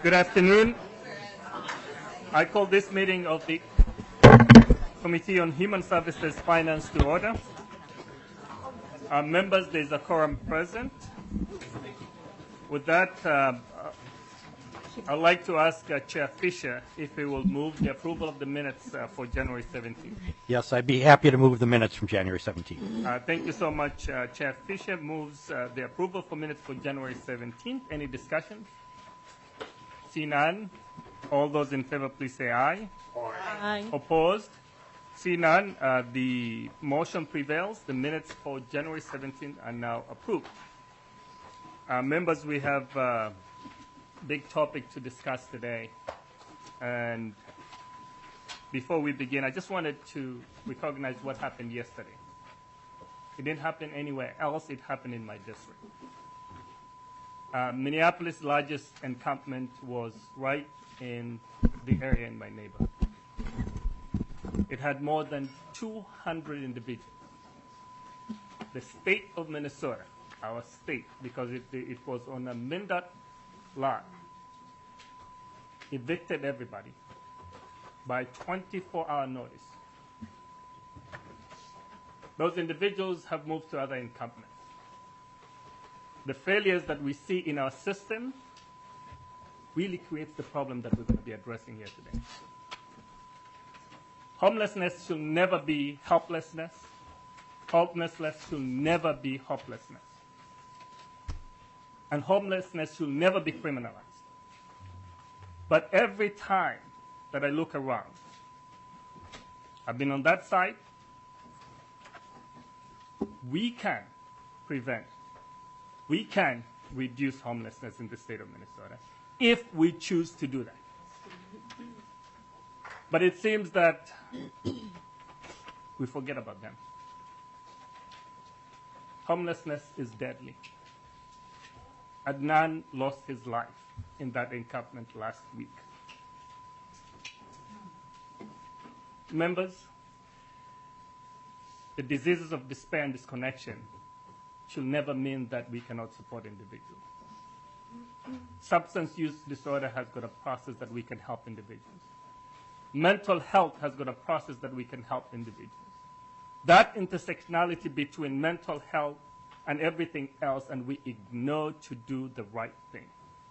Good afternoon. I call this meeting of the Committee on Human Services Finance to order. Members, there is a quorum present. With that, I'd like to ask Chair Fisher if he will move the approval of the minutes for January 17th. Yes, I'd be happy to move the minutes from January 17th. Thank you so much. Chair Fisher moves the approval for minutes for January 17th. Any discussion? See none. All those in favor, please say aye. Aye. Opposed? See none. The motion prevails. The minutes for January 17th are now approved. Members, we have a big topic to discuss today. And before we begin, I just wanted to recognize what happened yesterday. It didn't happen anywhere else. It happened in my district. Minneapolis' largest encampment was right in the area in my neighborhood. It had more than 200 individuals. The state of Minnesota, our state, because it was on a MnDOT lot, evicted everybody by 24-hour notice. Those individuals have moved to other encampments. The failures that we see in our system really creates the problem that we're going to be addressing here today. Homelessness should never be helplessness. Homelessness should never be hopelessness. And homelessness should never be criminalized. But every time that I look around, I've been on that side, we can prevent, we can reduce homelessness in the state of Minnesota if we choose to do that. But it seems that we forget about them. Homelessness is deadly. Adnan lost his life in that encampment last week. Members, the diseases of despair and disconnection should never mean that we cannot support individuals. Substance use disorder has got a process that we can help individuals. Mental health has got a process that we can help individuals. That intersectionality between mental health and everything else, and we ignore to do the right thing.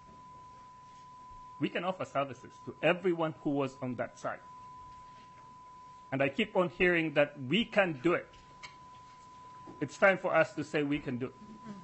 We can offer services to everyone who was on that side. And I keep on hearing that we can do it. It's time for us to say we can do it.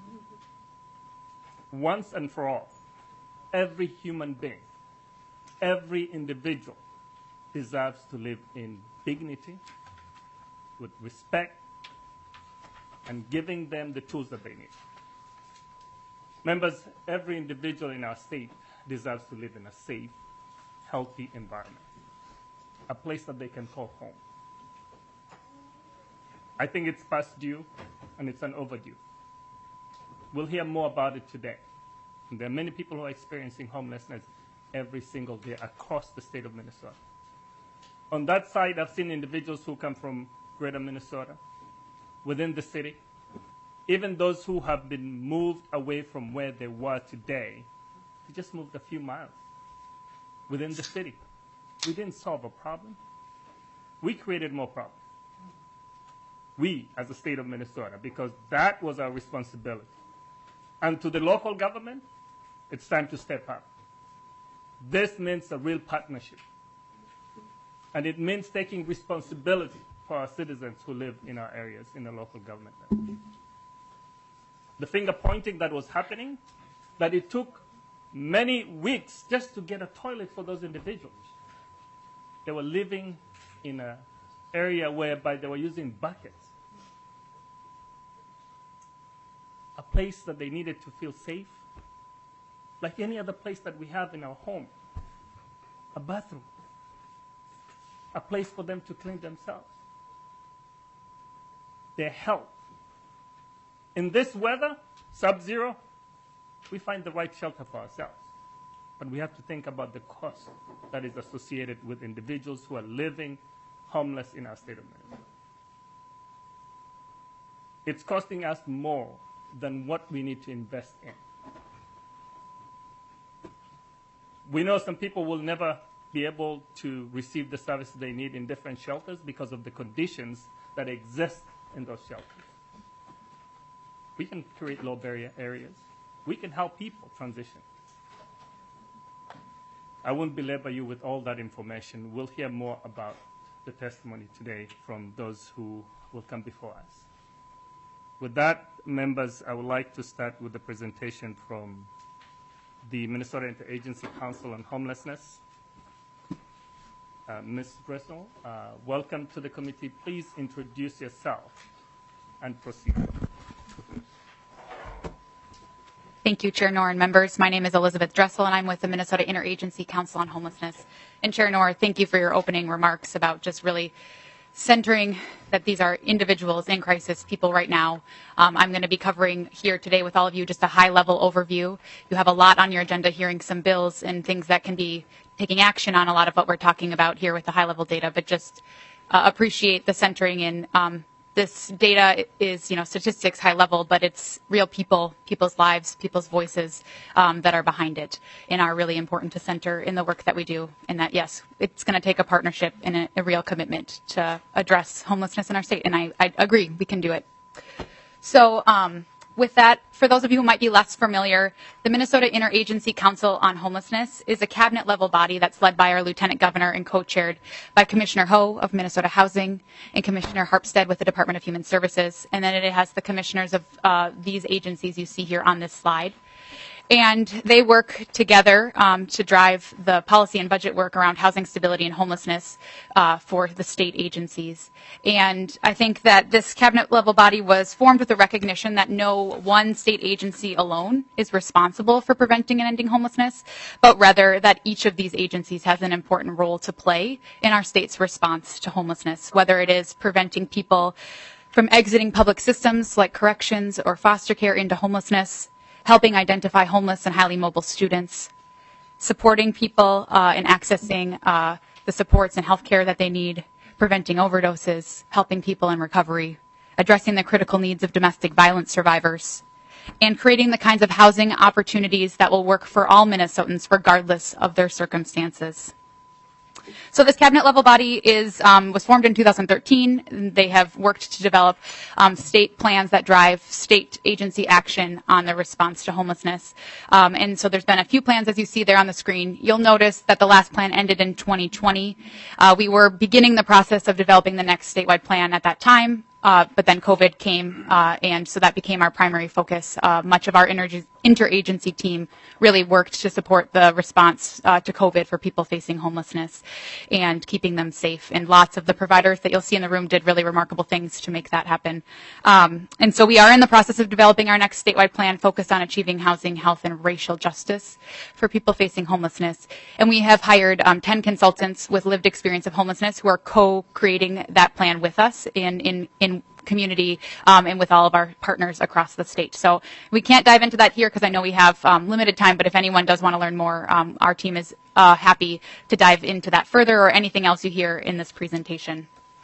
Once and for all, every human being, every individual deserves to live in dignity, with respect, and giving them the tools that they need. Members, every individual in our state deserves to live in a safe, healthy environment, a place that they can call home. I think it's past due, and it's an overdue. We'll hear more about it today. And there are many people who are experiencing homelessness every single day across the state of Minnesota. On that side, I've seen individuals who come from greater Minnesota, within the city, even those who have been moved away from where they were today. They just moved a few miles within the city. We didn't solve a problem. We created more problems. We, as the state of Minnesota, because that was our responsibility. And to the local government, it's time to step up. This means a real partnership. And it means taking responsibility for our citizens who live in our areas, in the local government level. The finger pointing that was happening, that it took many weeks just to get a toilet for those individuals. They were living in an area whereby they were using buckets. A place that they needed to feel safe, like any other place that we have in our home. A bathroom. A place for them to clean themselves. Their health. In this weather, sub-zero, we find the right shelter for ourselves. But we have to think about the cost that is associated with individuals who are living homeless in our state of Minnesota. It's costing us more than what we need to invest in. We know some people will never be able to receive the services they need in different shelters because of the conditions that exist in those shelters. We can create low barrier areas. We can help people transition. I won't belabor you with all that information. We'll hear more about the testimony today from those who will come before us. With that, members, I would like to start with the presentation from the Minnesota Interagency Council on Homelessness. Ms. Dressel, welcome to the committee. Please introduce yourself and proceed. Thank you, Chair Noor and members. My name is Elizabeth Dressel, and I'm with the Minnesota Interagency Council on Homelessness. And Chair Noor, thank you for your opening remarks about just really centering that these are individuals in crisis, people right now. I'm going to be covering here today with all of you just a high-level overview. You have a lot on your agenda, hearing some bills and things that can be taking action on a lot of what we're talking about here with the high-level data, but just appreciate the centering in this data is, statistics high level, but it's real people, people's lives, people's voices that are behind it and are really important to center in the work that we do. And that, yes, it's going to take a partnership and a real commitment to address homelessness in our state. And I agree, we can do it. So with that, for those of you who might be less familiar, the Minnesota Interagency Council on Homelessness is a cabinet-level body that's led by our Lieutenant Governor and co-chaired by Commissioner Ho of Minnesota Housing and Commissioner Harpstead with the Department of Human Services. And then it has the commissioners of these agencies you see here on this slide. And they work together to drive the policy and budget work around housing stability and homelessness for the state agencies. And I think that this cabinet level body was formed with the recognition that no one state agency alone is responsible for preventing and ending homelessness, but rather that each of these agencies has an important role to play in our state's response to homelessness, whether it is preventing people from exiting public systems like corrections or foster care into homelessness, helping identify homeless and highly mobile students, supporting people in accessing the supports and health care that they need, preventing overdoses, helping people in recovery, addressing the critical needs of domestic violence survivors, and creating the kinds of housing opportunities that will work for all Minnesotans regardless of their circumstances. So this cabinet level body was formed in 2013. They have worked to develop state plans that drive state agency action on the response to homelessness. And so there's been a few plans as you see there on the screen. You'll notice that the last plan ended in 2020. We were beginning the process of developing the next statewide plan at that time. But then COVID came, and so that became our primary focus. Much of our interagency team really worked to support the response to COVID for people facing homelessness and keeping them safe. And lots of the providers that you'll see in the room did really remarkable things to make that happen. And so we are in the process of developing our next statewide plan focused on achieving housing, health, and racial justice for people facing homelessness. And we have hired 10 consultants with lived experience of homelessness who are co-creating that plan with us in community and with all of our partners across the state. So we can't dive into that here because I know we have limited time, but if anyone does want to learn more, our team is happy to dive into that further or anything else you hear in this presentation.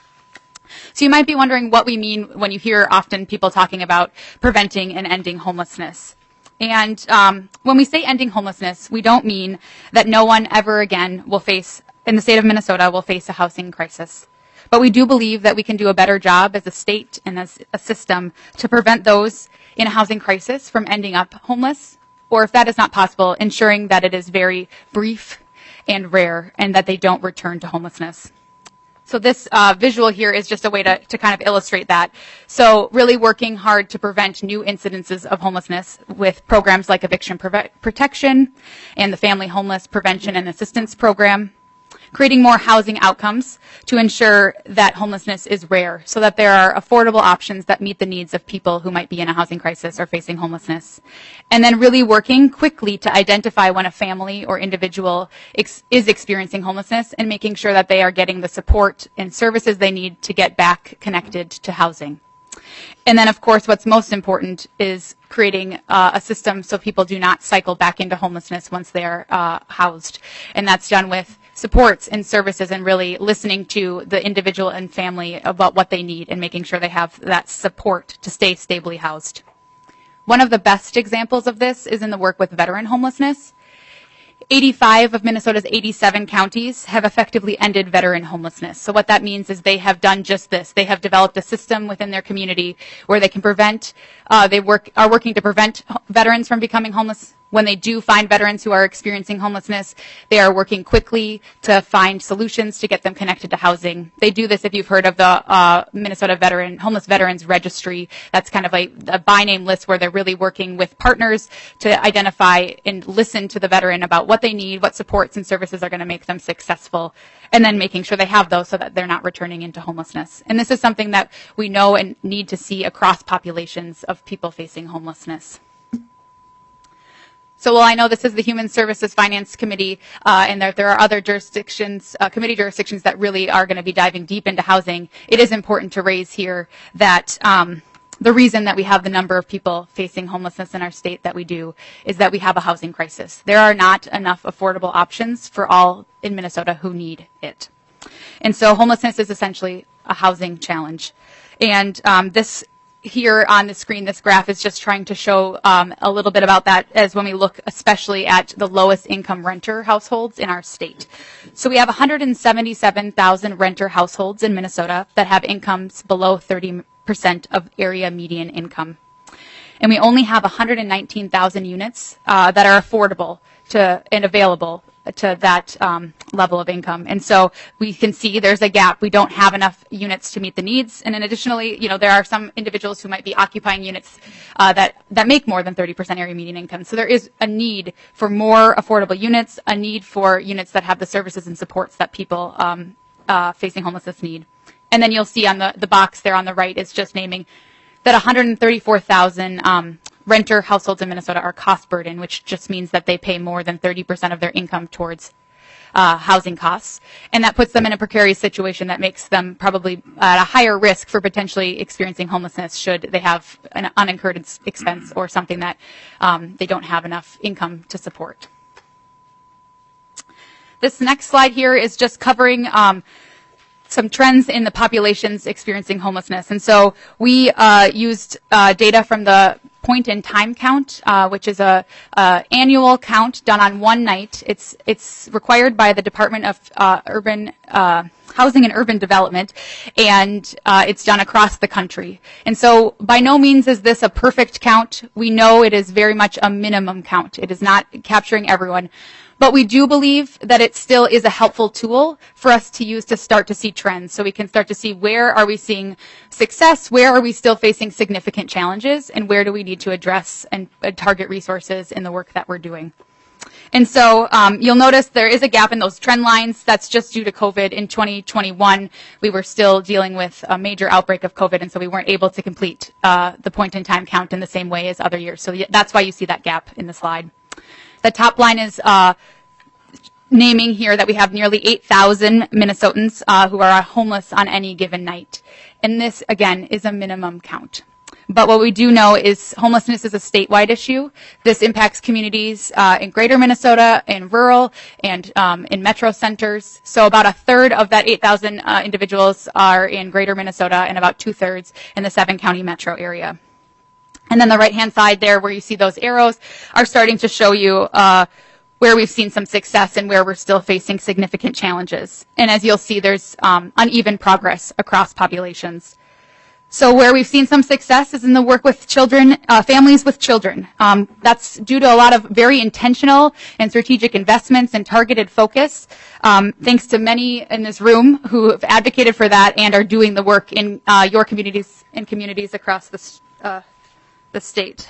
So you might be wondering what we mean when you hear often people talking about preventing and ending homelessness. And when we say ending homelessness, we don't mean that no one ever again will face, in the state of Minnesota, will face a housing crisis. But we do believe that we can do a better job as a state and as a system to prevent those in a housing crisis from ending up homeless, or if that is not possible, ensuring that it is very brief and rare and that they don't return to homelessness. So this visual here is just a way to kind of illustrate that. So really working hard to prevent new incidences of homelessness with programs like eviction protection and the Family Homeless Prevention and Assistance Program. Creating more housing outcomes to ensure that homelessness is rare so that there are affordable options that meet the needs of people who might be in a housing crisis or facing homelessness. And then really working quickly to identify when a family or individual is experiencing homelessness and making sure that they are getting the support and services they need to get back connected to housing. And then, of course, what's most important is creating a system so people do not cycle back into homelessness once they're housed. And that's done with supports and services and really listening to the individual and family about what they need and making sure they have that support to stay stably housed. One of the best examples of this is in the work with veteran homelessness. 85 of Minnesota's 87 counties have effectively ended veteran homelessness. So what that means is they have done just this. They have developed a system within their community where they can prevent, are working to prevent veterans from becoming homeless. When they do find veterans who are experiencing homelessness, they are working quickly to find solutions to get them connected to housing. They do this, if you've heard of the Minnesota Homeless Veterans Registry. That's kind of like a by name list where they're really working with partners to identify and listen to the veteran about what they need, what supports and services are going to make them successful, and then making sure they have those so that they're not returning into homelessness. And this is something that we know and need to see across populations of people facing homelessness. So while I know this is the Human Services Finance Committee, and there are other jurisdictions, committee jurisdictions that really are going to be diving deep into housing, it is important to raise here that the reason that we have the number of people facing homelessness in our state that we do is that we have a housing crisis. There are not enough affordable options for all in Minnesota who need it. And so homelessness is essentially a housing challenge. And this here on the screen, this graph is just trying to show a little bit about that as when we look especially at the lowest income renter households in our state. So we have 177,000 renter households in Minnesota that have incomes below 30% of area median income. And we only have 119,000 units that are affordable and available to that level of income. And so we can see there's a gap. We don't have enough units to meet the needs. And then additionally, there are some individuals who might be occupying units that make more than 30% area median income. So there is a need for more affordable units, a need for units that have the services and supports that people facing homelessness need. And then you'll see on the box there on the right is just naming that 134,000 renter households in Minnesota are cost burden, which just means that they pay more than 30% of their income towards housing costs. And that puts them in a precarious situation that makes them probably at a higher risk for potentially experiencing homelessness should they have an unincurred expense or something that they don't have enough income to support. This next slide here is just covering some trends in the populations experiencing homelessness. And so we used data from the point in time count, which is a annual count done on one night. It's required by the Department of Urban Housing and Urban Development, and it's done across the country. And so by no means is this a perfect count. We know it is very much a minimum count. It is not capturing everyone. But we do believe that it still is a helpful tool for us to use to start to see trends. So we can start to see where are we seeing success, where are we still facing significant challenges, and where do we need to address and target resources in the work that we're doing. And so you'll notice there is a gap in those trend lines. That's just due to COVID. In 2021, we were still dealing with a major outbreak of COVID, and so we weren't able to complete the point-in-time count in the same way as other years. So that's why you see that gap in the slide. The top line is naming here that we have nearly 8,000 Minnesotans who are homeless on any given night. And this, again, is a minimum count. But what we do know is homelessness is a statewide issue. This impacts communities in greater Minnesota, in rural, and in metro centers. So about a third of that 8,000 individuals are in greater Minnesota and about 2/3 in the 7-county metro area. And then the right-hand side there where you see those arrows are starting to show you where we've seen some success and where we're still facing significant challenges. And as you'll see, there's uneven progress across populations. So where we've seen some success is in the work with children, families with children. That's due to a lot of very intentional and strategic investments and targeted focus. Thanks to many in this room who have advocated for that and are doing the work in your communities and communities across the state.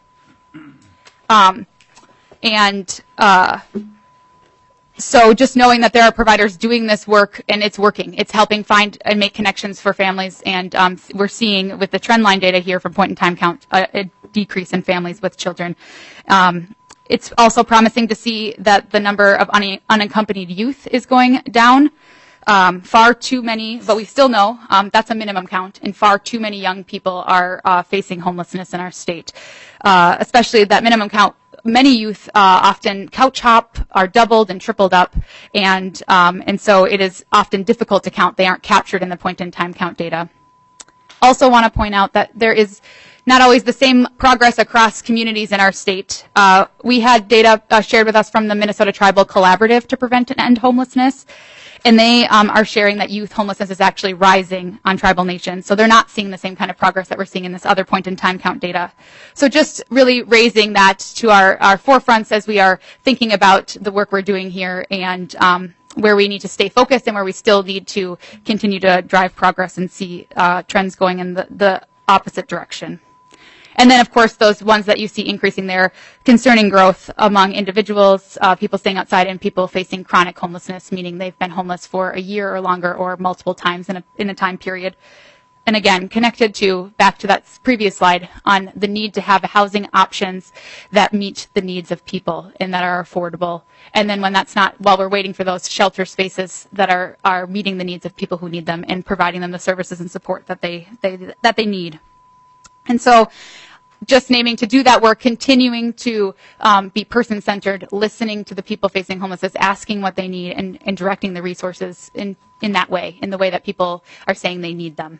So just knowing that there are providers doing this work and it's working, it's helping find and make connections for families. And we're seeing with the trend line data here from point in time count, a decrease in families with children. It's also promising to see that the number of unaccompanied youth is going down. Far too many, but we still know that's a minimum count, and far too many young people are facing homelessness in our state. Especially that minimum count, many youth often couch hop, are doubled and tripled up, and so it is often difficult to count. They aren't captured in the point-in-time count data. Also want to point out that there is not always the same progress across communities in our state. We had data shared with us from the Minnesota Tribal Collaborative to Prevent and End Homelessness, and they are sharing that youth homelessness is actually rising on tribal nations. So they're not seeing the same kind of progress that we're seeing in this other point in time count data. So just really raising that to our forefronts as we are thinking about the work we're doing here and where we need to stay focused and where we still need to continue to drive progress and see trends going in the opposite direction. And then, of course, those ones that you see increasing there, concerning growth among individuals, people staying outside, and people facing chronic homelessness, meaning they've been homeless for a year or longer or multiple times in a time period. And again, connected to, back to that previous slide, on the need to have housing options that meet the needs of people and that are affordable. And then when that's not, while we're waiting for those shelter spaces that are meeting the needs of people who need them and providing them the services and support that they need. And so just naming to do that work, continuing to be person-centered, listening to the people facing homelessness, asking what they need, and directing the resources in that way, in the way that people are saying they need them.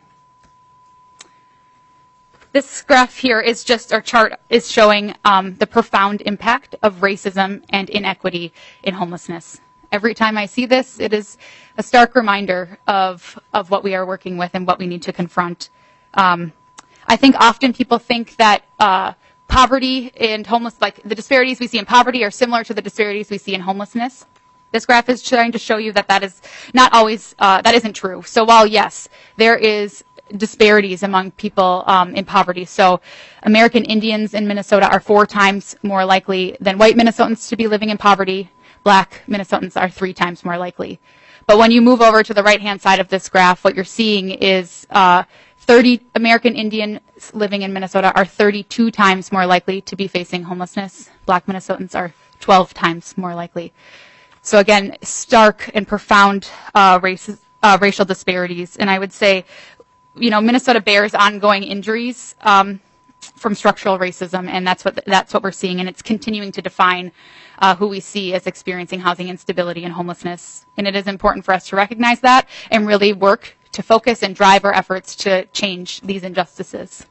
This graph here is just, our chart is showing the profound impact of racism and inequity in homelessness. Every time I see this, it is a stark reminder of what we are working with and what we need to confront. I think often people think that poverty and homeless, like the disparities we see in poverty, are similar to the disparities we see in homelessness. This graph is trying to show you that that is not always, that isn't true. So while yes, there is disparities among people in poverty. So American Indians in Minnesota are 4 times more likely than white Minnesotans to be living in poverty. Black Minnesotans are 3 times more likely. But when you move over to the right-hand side of this graph, what you're seeing is 30 American Indians living in Minnesota are 32 times more likely to be facing homelessness. Black Minnesotans are 12 times more likely. So again, stark and profound racial disparities. And I would say, you know, Minnesota bears ongoing injuries from structural racism, and that's what we're seeing, and it's continuing to define who we see as experiencing housing instability and homelessness. And it is important for us to recognize that and really work to focus and drive our efforts to change these injustices.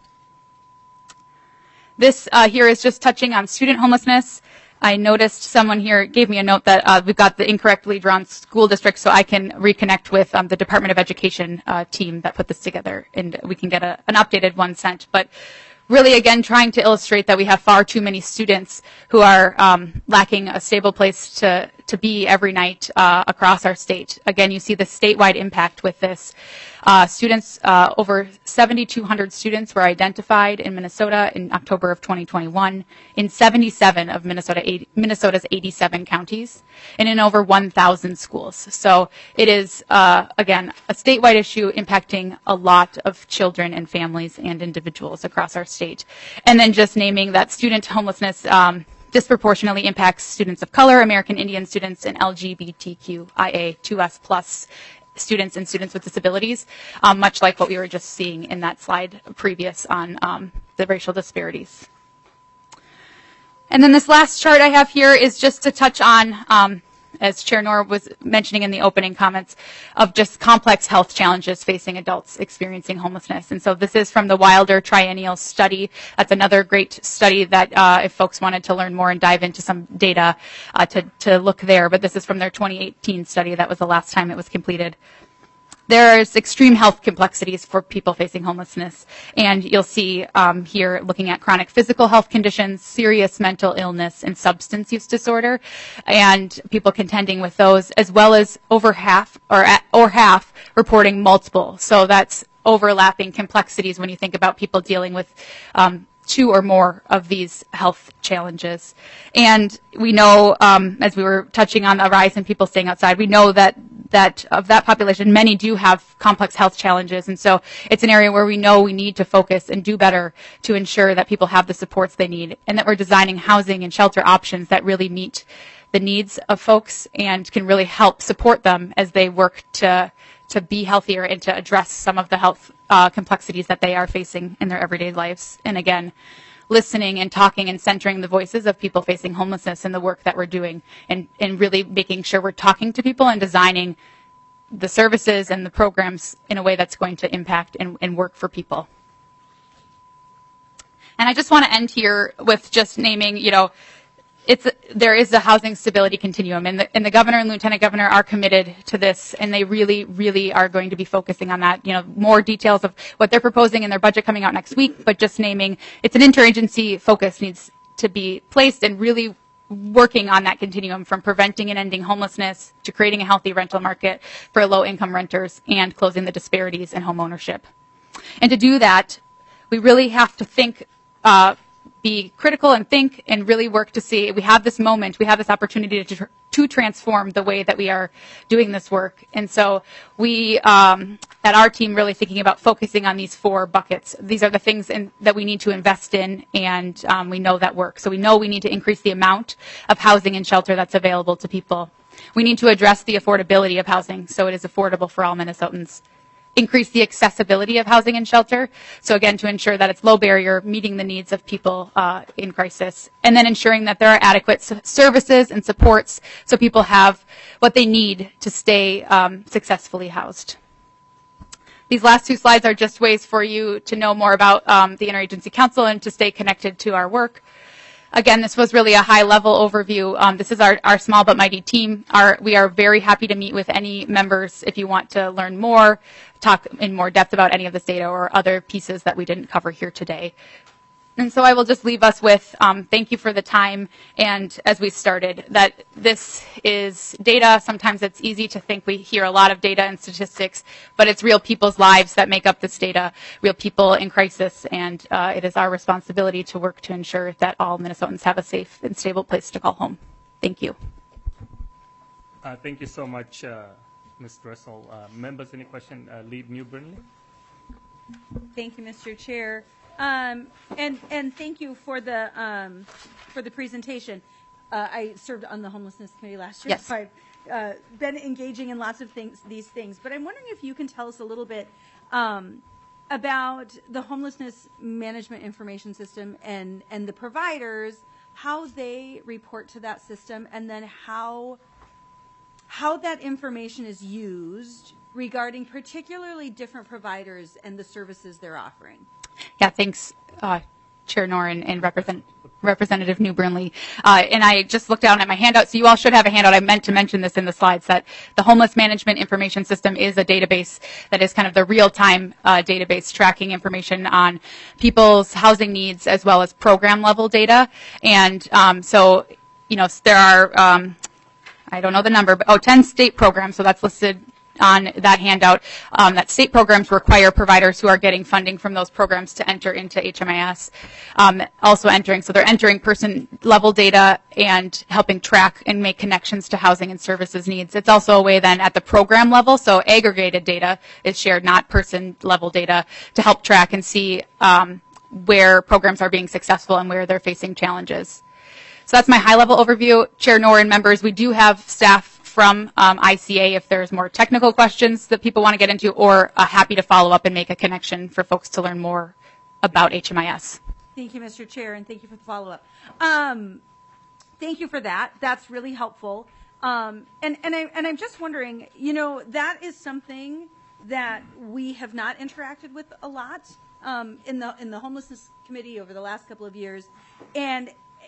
This here is just touching on student homelessness. I noticed someone here gave me a note that we've got the incorrectly drawn school district, so I can reconnect with the Department of Education team that put this together, and we can get an updated one sent. But really, again, trying to illustrate that we have far too many students who are lacking a stable place to be every night across our state. Again, you see the statewide impact with this. Students, over 7,200 students were identified in Minnesota in October of 2021 in 77 of Minnesota's 87 counties and in over 1,000 schools. So it is, again, a statewide issue impacting a lot of children and families and individuals across our state. And then just naming that student homelessness disproportionately impacts students of color, American Indian students, and LGBTQIA2S+ students and students with disabilities, much like what we were just seeing in that slide previous on the racial disparities. And then this last chart I have here is just to touch on, as Chair Knorr was mentioning in the opening comments, of just complex health challenges facing adults experiencing homelessness. And so this is from the Wilder Triennial Study. That's another great study that if folks wanted to learn more and dive into some data to look there. But this is from their 2018 study. That was the last time it was completed. There's extreme health complexities for people facing homelessness, and you'll see here looking at chronic physical health conditions, serious mental illness, and substance use disorder, and people contending with those, as well as over half or half reporting multiple. So that's overlapping complexities when you think about people dealing with 2 or more of these health challenges. And we know, as we were touching on the rise in people staying outside, we know that of that population, many do have complex health challenges. And so it's an area where we know we need to focus and do better to ensure that people have the supports they need, and that we're designing housing and shelter options that really meet the needs of folks and can really help support them as they work to be healthier and to address some of the health complexities that they are facing in their everyday lives. And again, listening and talking and centering the voices of people facing homelessness in the work that we're doing, and really making sure we're talking to people and designing the services and the programs in a way that's going to impact and work for people. And I just want to end here with just naming, there is a housing stability continuum, and the governor and lieutenant governor are committed to this, and they really, really are going to be focusing on that. More details of what they're proposing in their budget coming out next week, but just naming it's an interagency focus needs to be placed and really working on that continuum from preventing and ending homelessness to creating a healthy rental market for low-income renters and closing the disparities in home ownership. And to do that, we really have to think, be critical and think and really work to see we have this moment, we have this opportunity to transform the way that we are doing this work. And so we, at our team, really thinking about focusing on these 4 buckets. These are the things that we need to invest in, and we know that work. So we know we need to increase the amount of housing and shelter that's available to people. We need to address the affordability of housing so it is affordable for all Minnesotans. Increase the accessibility of housing and shelter. So again, to ensure that it's low barrier, meeting the needs of people in crisis, and then ensuring that there are adequate services and supports so people have what they need to stay successfully housed. These last 2 slides are just ways for you to know more about the Interagency Council and to stay connected to our work. Again, this was really a high-level overview. This is our small but mighty team. We are very happy to meet with any members if you want to learn more, talk in more depth about any of this data or other pieces that we didn't cover here today. And so I will just leave us with thank you for the time, and as we started, that this is data. Sometimes it's easy to think we hear a lot of data and statistics, but it's real people's lives that make up this data, real people in crisis, and it is our responsibility to work to ensure that all Minnesotans have a safe and stable place to call home. Thank you. Thank you so much, Ms. Dressel. Members, any question? Lead New Burnley? Thank you, Mr. Chair. And thank you for the presentation. I served on the homelessness committee last year, yes. So I've been engaging in lots of these things. But I'm wondering if you can tell us a little bit about the homelessness management information system and the providers, how they report to that system, and then how that information is used regarding particularly different providers and the services they're offering. Yeah, thanks, Chair Noren and Representative New Burnley. And I just looked down at my handout, so you all should have a handout. I meant to mention this in the slides, that the Homeless Management Information System is a database that is kind of the real-time database tracking information on people's housing needs as well as program-level data. And so, there are, I don't know the number, but 10 state programs, so that's listed on that handout, that state programs require providers who are getting funding from those programs to enter into HMIS. So they're entering person-level data and helping track and make connections to housing and services needs. It's also a way then at the program level, so aggregated data is shared, not person-level data, to help track and see where programs are being successful and where they're facing challenges. So that's my high-level overview. Chair Noren, members, we do have staff from ICA if there's more technical questions that people want to get into, or happy to follow up and make a connection for folks to learn more about HMIS. Thank you, Mr. Chair, and thank you for the follow-up. Thank you for that. That's really helpful. And I'm just wondering, that is something that we have not interacted with a lot in the homelessness committee over the last couple of years, and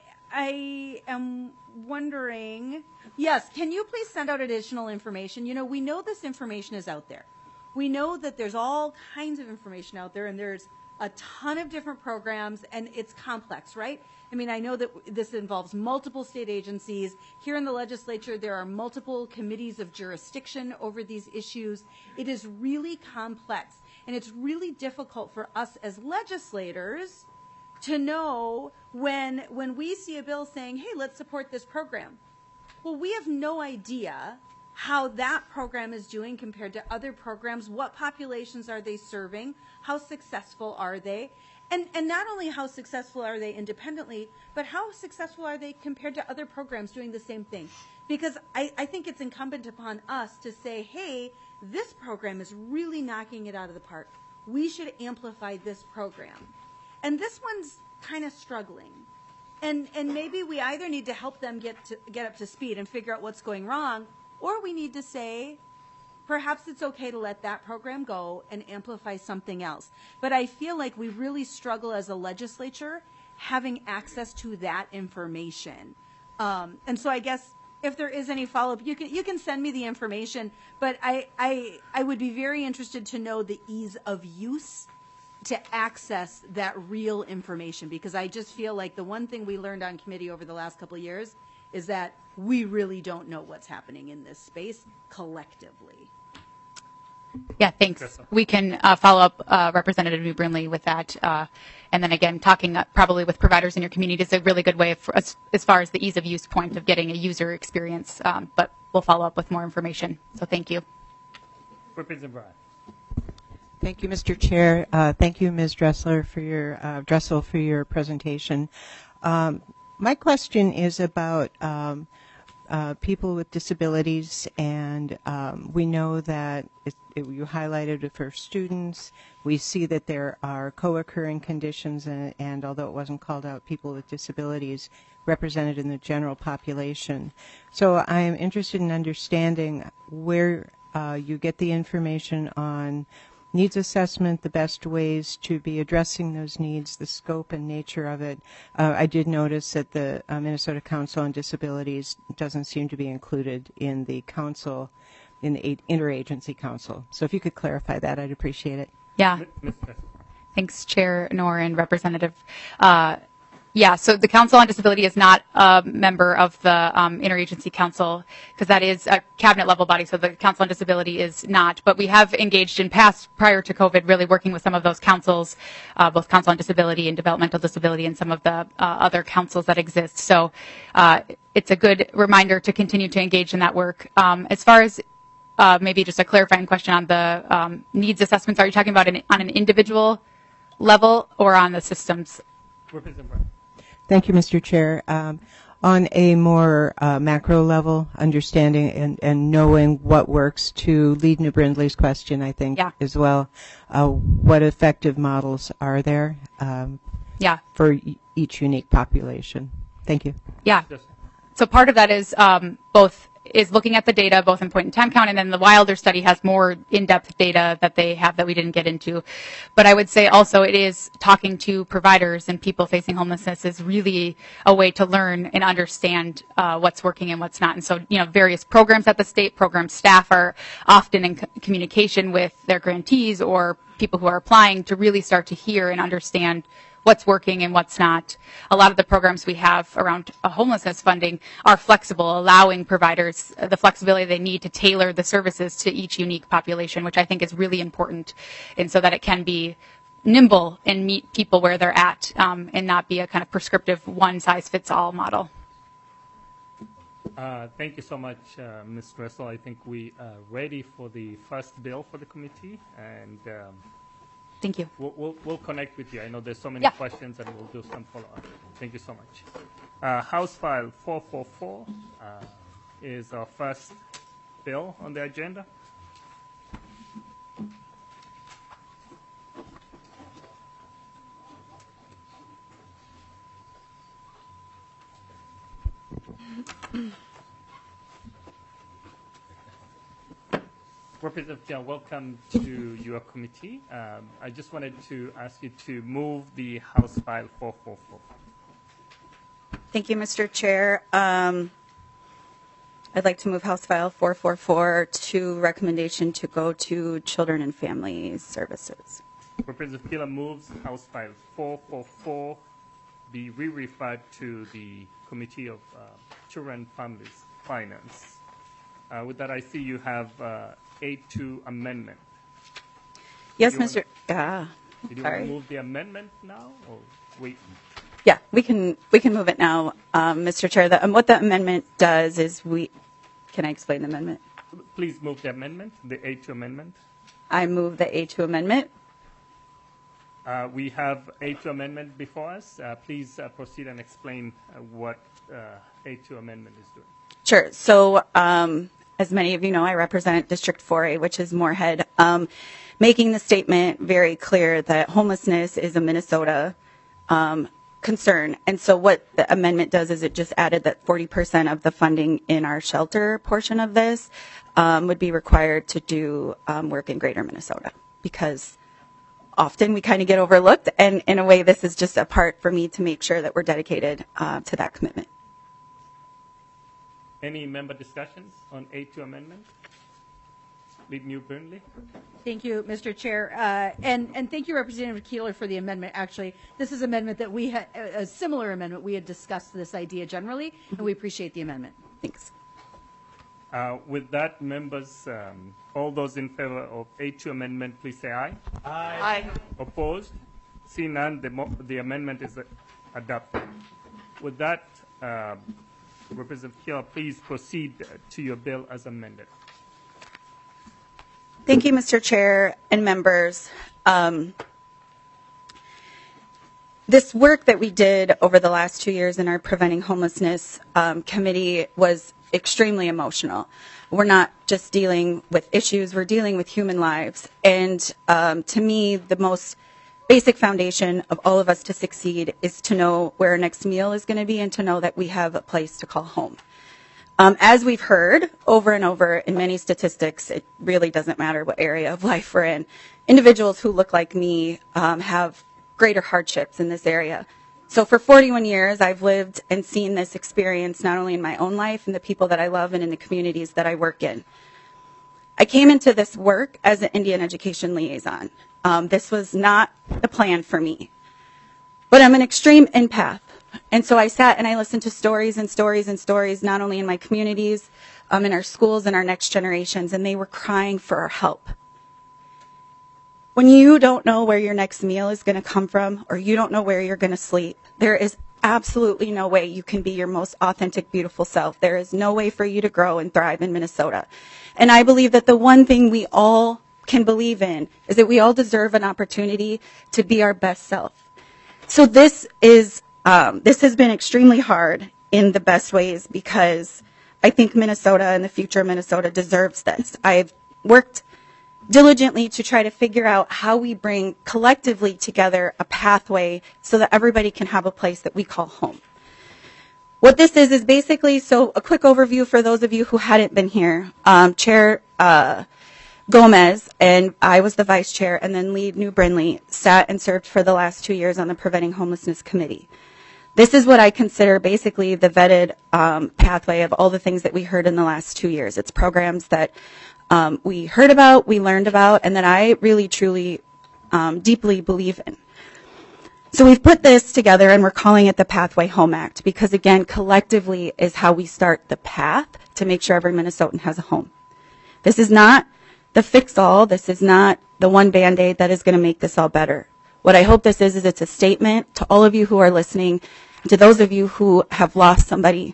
I am wondering, yes, can you please send out additional information? We know this information is out there. We know that there's all kinds of information out there, and there's a ton of different programs, and it's complex, right? I mean, I know that this involves multiple state agencies. Here in the legislature, there are multiple committees of jurisdiction over these issues. It is really complex, and it's really difficult for us as legislators to know when we see a bill saying, hey, let's support this program. Well, we have no idea how that program is doing compared to other programs. What populations are they serving? How successful are they? And not only how successful are they independently, but how successful are they compared to other programs doing the same thing? Because I think it's incumbent upon us to say, hey, this program is really knocking it out of the park. We should amplify this program. And this one's kind of struggling. And maybe we either need to help them get up to speed and figure out what's going wrong, or we need to say, perhaps it's okay to let that program go and amplify something else. But I feel like we really struggle as a legislature having access to that information. And so I guess if there is any follow-up, you can send me the information, but I would be very interested to know the ease of use to access that real information, because I just feel like the one thing we learned on committee over the last couple of years is that we really don't know what's happening in this space collectively. Yeah, thanks. We can follow up Representative New Brindley with that. And then again, talking probably with providers in your community is a really good way for us, as far as the ease of use point of getting a user experience. But we'll follow up with more information. So thank you. Representative Bryan. Thank you, Mr. Chair. Thank you, Ms. Dressel, for your presentation. My question is about people with disabilities, and we know that you highlighted it for students. We see that there are co-occurring conditions, and although it wasn't called out, people with disabilities represented in the general population. So I'm interested in understanding where you get the information on needs assessment, the best ways to be addressing those needs, the scope and nature of it. I did notice that the Minnesota Council on Disabilities doesn't seem to be included in the council, in the interagency council. So if you could clarify that, I'd appreciate it. Yeah. Thanks, Chair Knorr and Representative. Yeah, so the Council on Disability is not a member of the Interagency Council, because that is a cabinet level body, so the Council on Disability is not. But we have engaged in past, prior to COVID, really working with some of those councils, both Council on Disability and Developmental Disability and some of the other councils that exist. So it's a good reminder to continue to engage in that work. As far as maybe just a clarifying question on the needs assessments, are you talking about on an individual level or on the systems? Representative Bryan. Thank you, Mr. Chair. On a more macro level, understanding and knowing what works, to lead New Brindley's question, I think, as well, what effective models are there for each unique population? Thank you. Yeah. So part of that is both is looking at the data, both in point in time count, and then the Wilder study has more in-depth data that they have that we didn't get into. But I would say also it is talking to providers and people facing homelessness is really a way to learn and understand what's working and what's not. And so, you know, various programs at the state, program staff are often in communication with their grantees or people who are applying to really start to hear and understand what's working and what's not. A lot of the programs we have around homelessness funding are flexible, allowing providers the flexibility they need to tailor the services to each unique population, which I think is really important, and so that it can be nimble and meet people where they're at, and not be a kind of prescriptive one-size-fits-all model. Thank you so much, Ms. Dressel. I think we are ready for the first bill for the committee, and thank you. We'll connect with you. I know there's so many questions, and we'll do some follow-up. Thank you so much. House File 444 is our first bill on the agenda. Representative Tian, welcome to your committee. I just wanted to ask you to move the House File 444. Thank you, Mr. Chair. I'd like to move House File 444 to recommendation to go to Children and Family Services. Representative Gila moves House File 444 be re-referred to the Committee of Children and Families Finance. With that, I see you have A2 amendment. Yes, Did Mr. you want to move the amendment now, or wait? Yeah, we can move it now, Mr. Chair. What the amendment does is can I explain the amendment? Please move the amendment, the A2 amendment. I move the A2 amendment. We have A2 amendment before us. Please proceed and explain what A2 amendment is doing. Sure. So, as many of you know, I represent District 4A, which is Moorhead, making the statement very clear that homelessness is a Minnesota concern. And so what the amendment does is it just added that 40% of the funding in our shelter portion of this would be required to do work in Greater Minnesota, because often we kind of get overlooked, and in a way this is just a part for me to make sure that we're dedicated to that commitment. Any member discussions on A2 amendment? Lead New Burnley. Thank you, Mr. Chair. And thank you, Representative Keeler, for the amendment. Actually, this is an amendment that we had, a similar amendment. We had discussed this idea generally, and we appreciate the amendment. Thanks. With that, members, all those in favor of A2 amendment, please say aye. Aye. Opposed? See none, the amendment is adopted. With that, Representative Keeler, please proceed to your bill as amended. Thank you, Mr. Chair and members. This work that we did over the last 2 years in our Preventing Homelessness committee was extremely emotional. We're not just dealing with issues, we're dealing with human lives. And to me, the most basic foundation of all of us to succeed is to know where our next meal is going to be and to know that we have a place to call home. As we've heard over and over in many statistics, it really doesn't matter what area of life we're in. Individuals who look like me have greater hardships in this area. So for 41 years, I've lived and seen this experience not only in my own life and the people that I love and in the communities that I work in. I came into this work as an Indian education liaison. This was not the plan for me, but I'm an extreme empath. And so I sat and I listened to stories and stories and stories, not only in my communities, in our schools and our next generations, and they were crying for our help. When you don't know where your next meal is going to come from, or you don't know where you're going to sleep, there is absolutely no way you can be your most authentic, beautiful self. There is no way for you to grow and thrive in Minnesota. And I believe that the one thing we all can believe in is that we all deserve an opportunity to be our best self. So this has been extremely hard in the best ways, because I think Minnesota and the future of Minnesota deserves this. I've worked diligently to try to figure out how we bring collectively together a pathway so that everybody can have a place that we call home. What this is basically, so a quick overview for those of you who hadn't been here. Chair Gomez, and I was the vice chair, and then Lead New Brinley sat and served for the last 2 years on the Preventing Homelessness Committee. This is what I consider basically the vetted pathway of all the things that we heard in the last 2 years. It's programs that we heard about, we learned about, and that I really, truly, deeply believe in. So we've put this together, and we're calling it the Pathway Home Act, because again, collectively is how we start the path to make sure every Minnesotan has a home. This is not the fix-all. This is not the one Band-Aid that is going to make this all better. What I hope this is it's a statement to all of you who are listening, and to those of you who have lost somebody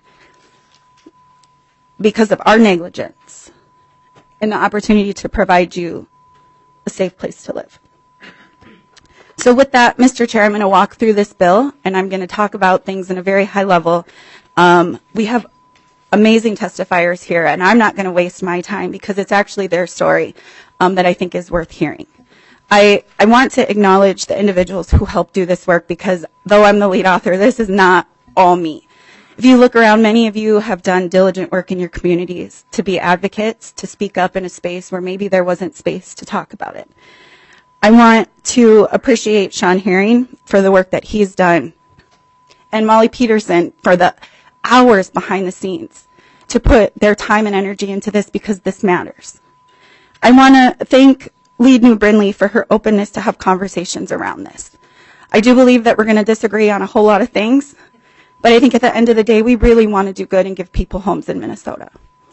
because of our negligence, and the opportunity to provide you a safe place to live. So with that, Mr. Chair, I'm going to walk through this bill, and I'm going to talk about things in a very high level. We have amazing testifiers here, and I'm not going to waste my time because it's actually their story that I think is worth hearing. I want to acknowledge the individuals who helped do this work, because though I'm the lead author, this is not all me. If you look around, many of you have done diligent work in your communities to be advocates, to speak up in a space where maybe there wasn't space to talk about it. I want to appreciate Sean Herring for the work that he's done, and Molly Peterson for the hours behind the scenes to put their time and energy into this, because this matters. I want to thank Lead New Brinley for her openness to have conversations around this. I do believe that we're going to disagree on a whole lot of things, but I think at the end of the day, we really want to do good and give people homes in Minnesota.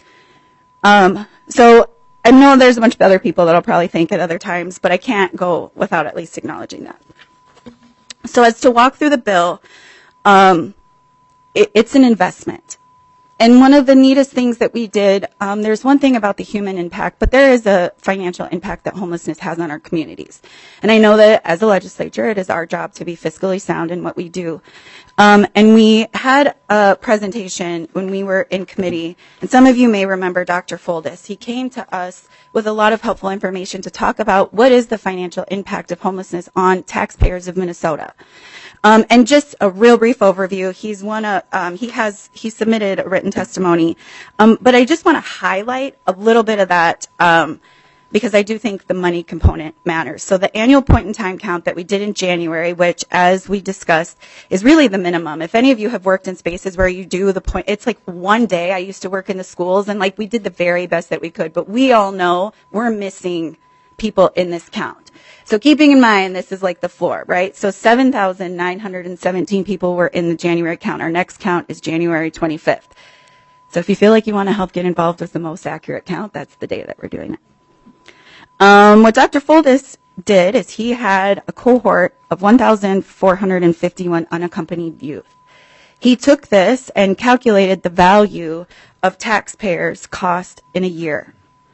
So I know there's a bunch of other people that I'll probably thank at other times, but I can't go without at least acknowledging that. So as to walk through the bill, it's an investment. And one of the neatest things that we did, there's one thing about the human impact, but there is a financial impact that homelessness has on our communities. And I know that as a legislature, it is our job to be fiscally sound in what we do. And we had a presentation when we were in committee, and some of you may remember Dr. Foldis. He came to us with a lot of helpful information to talk about what is the financial impact of homelessness on taxpayers of Minnesota. And just a real brief overview, he submitted a written testimony, but I just want to highlight a little bit of that, because I do think the money component matters. So the annual point in time count that we did in January, which as we discussed is really the minimum. If any of you have worked in spaces where you do the point, it's like one day. I used to work in the schools and like we did the very best that we could, but we all know we're missing people in this count. So keeping in mind, this is like the floor, right? So 7,917 people were in the January count. Our next count is January 25th. So if you feel like you want to help get involved with the most accurate count, that's the day that we're doing it. What Dr. Foldis did is he had a cohort of 1,451 unaccompanied youth. He took this and calculated the value of taxpayers' cost in a year.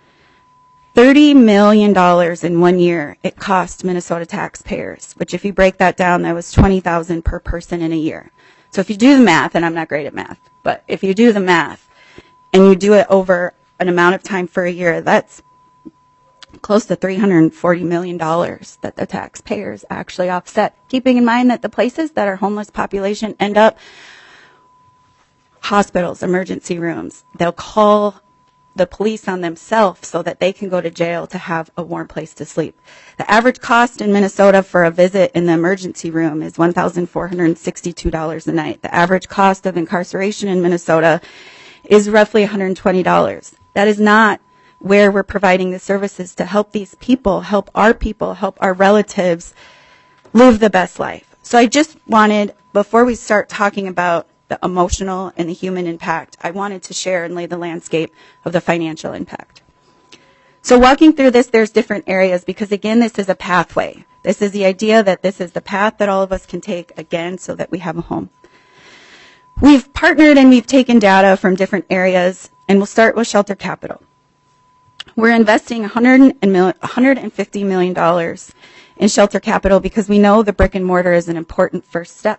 $30 million in 1 year it cost Minnesota taxpayers, which if you break that down, that was $20,000 per person in a year. So if you do the math, and I'm not great at math, but if you do the math and you do it over an amount of time for a year, that's close to $340 million that the taxpayers actually offset. Keeping in mind that the places that our homeless population end up, hospitals, emergency rooms, they'll call the police on themselves so that they can go to jail to have a warm place to sleep. The average cost in Minnesota for a visit in the emergency room is $1,462 a night. The average cost of incarceration in Minnesota is roughly $120. That is not where we're providing the services to help these people, help our relatives live the best life. So I just wanted, before we start talking about the emotional and the human impact, I wanted to share and lay the landscape of the financial impact. So walking through this, there's different areas because, again, this is a pathway. This is the idea that this is the path that all of us can take, again, so that we have a home. We've partnered and we've taken data from different areas, and we'll start with Shelter Capital. We're investing $150 million in Shelter Capital because we know the brick and mortar is an important first step.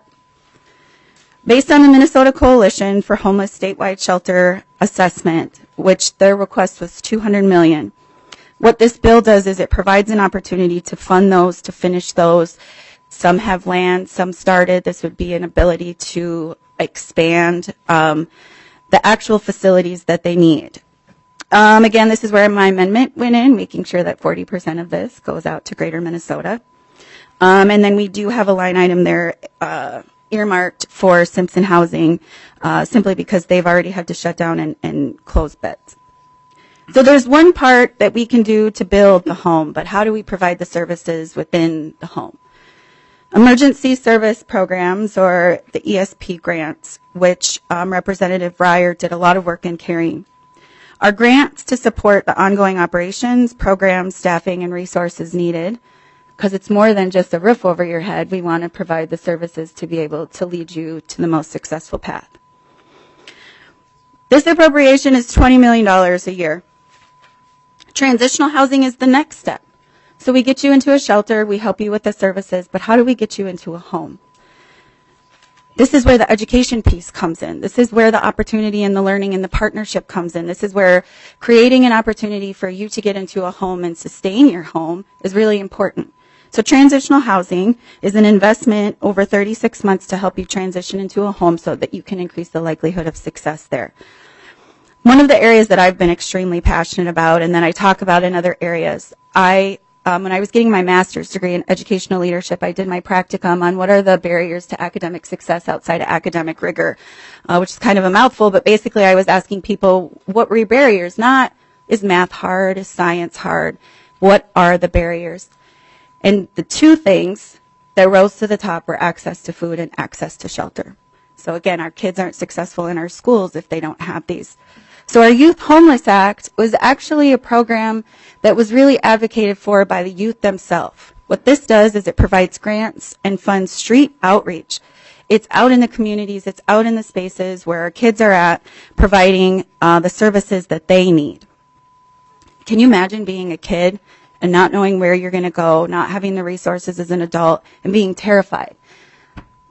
Based on the Minnesota Coalition for Homeless Statewide Shelter Assessment, which their request was $200 million, what this bill does is it provides an opportunity to fund those, to finish those. Some have land, some started. This would be an ability to expand the actual facilities that they need. Again, this is where my amendment went in, making sure that 40% of this goes out to Greater Minnesota. And then we do have a line item there earmarked for Simpson Housing, simply because they've already had to shut down and close beds. So there's one part that we can do to build the home, but how do we provide the services within the home? Emergency service programs, or the ESP grants, which Representative Breyer did a lot of work in carrying, are grants to support the ongoing operations, programs, staffing, and resources needed, because it's more than just a roof over your head. We want to provide the services to be able to lead you to the most successful path. This appropriation is $20 million a year. Transitional housing is the next step. So we get you into a shelter, we help you with the services, but how do we get you into a home? This is where the education piece comes in. This is where the opportunity and the learning and the partnership comes in. This is where creating an opportunity for you to get into a home and sustain your home is really important. So transitional housing is an investment over 36 months to help you transition into a home so that you can increase the likelihood of success there. One of the areas that I've been extremely passionate about, and then I talk about in other areas, when I was getting my master's degree in educational leadership, I did my practicum on what are the barriers to academic success outside of academic rigor, which is kind of a mouthful, but basically I was asking people, what were your barriers? Not, is math hard? Is science hard? What are the barriers? And the two things that rose to the top were access to food and access to shelter. So again, our kids aren't successful in our schools if they don't have these. So our Youth Homeless Act was actually a program that was really advocated for by the youth themselves. What this does is it provides grants and funds street outreach. It's out in the communities, it's out in the spaces where our kids are at, providing the services that they need. Can you imagine being a kid and not knowing where you're going to go, not having the resources as an adult, and being terrified?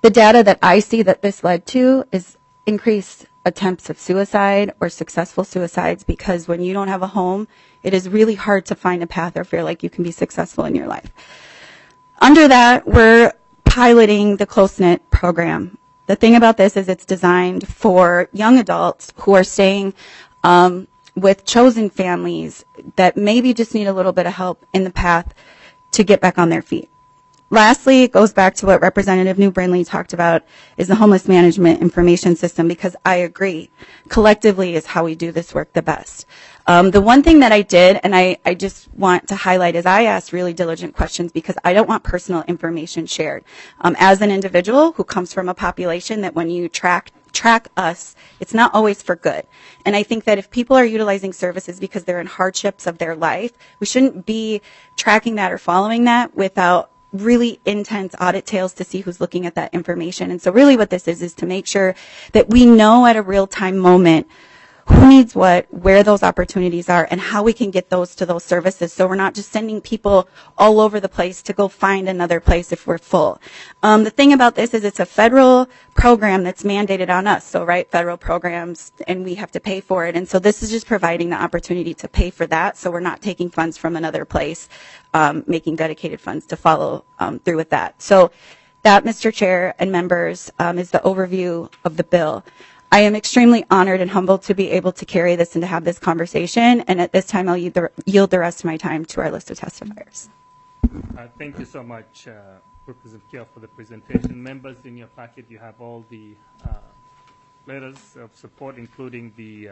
The data that I see that this led to is increased attempts of suicide or successful suicides, because when you don't have a home, it is really hard to find a path or feel like you can be successful in your life. Under that, we're piloting the Close-Knit program. The thing about this is it's designed for young adults who are staying with chosen families that maybe just need a little bit of help in the path to get back on their feet. Lastly, it goes back to what Representative New Brindley talked about, is the homeless management information system, because I agree, collectively is how we do this work the best. The one thing that I did, and I just want to highlight, is I asked really diligent questions because I don't want personal information shared. As an individual who comes from a population that when you track us, it's not always for good. And I think that if people are utilizing services because they're in hardships of their life, we shouldn't be tracking that or following that without really intense audit tails to see who's looking at that information. And so really what this is to make sure that we know at a real-time moment who needs what, where those opportunities are, and how we can get those to those services, so we're not just sending people all over the place to go find another place if we're full. The thing about this is it's a federal program that's mandated on us, so right, federal programs, and we have to pay for it. And so this is just providing the opportunity to pay for that, so we're not taking funds from another place, making dedicated funds to follow through with that. So that, Mr. Chair and members, is the overview of the bill. I am extremely honored and humbled to be able to carry this and to have this conversation. And at this time, I'll yield the rest of my time to our list of testifiers. Thank you so much, Representative Kiel, for the presentation. Members, in your packet, you have all the letters of support, including the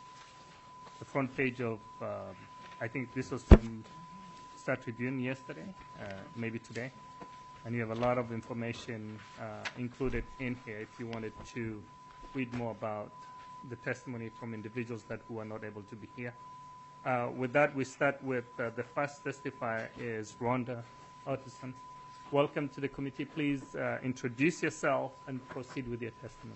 front page of, I think this was from Star Tribune yesterday, maybe today. And you have a lot of information included in here if you wanted to read more about the testimony from individuals who are not able to be here. With that, we start with the first testifier is Rhonda Otteson. Welcome to the committee. Please introduce yourself and proceed with your testimony.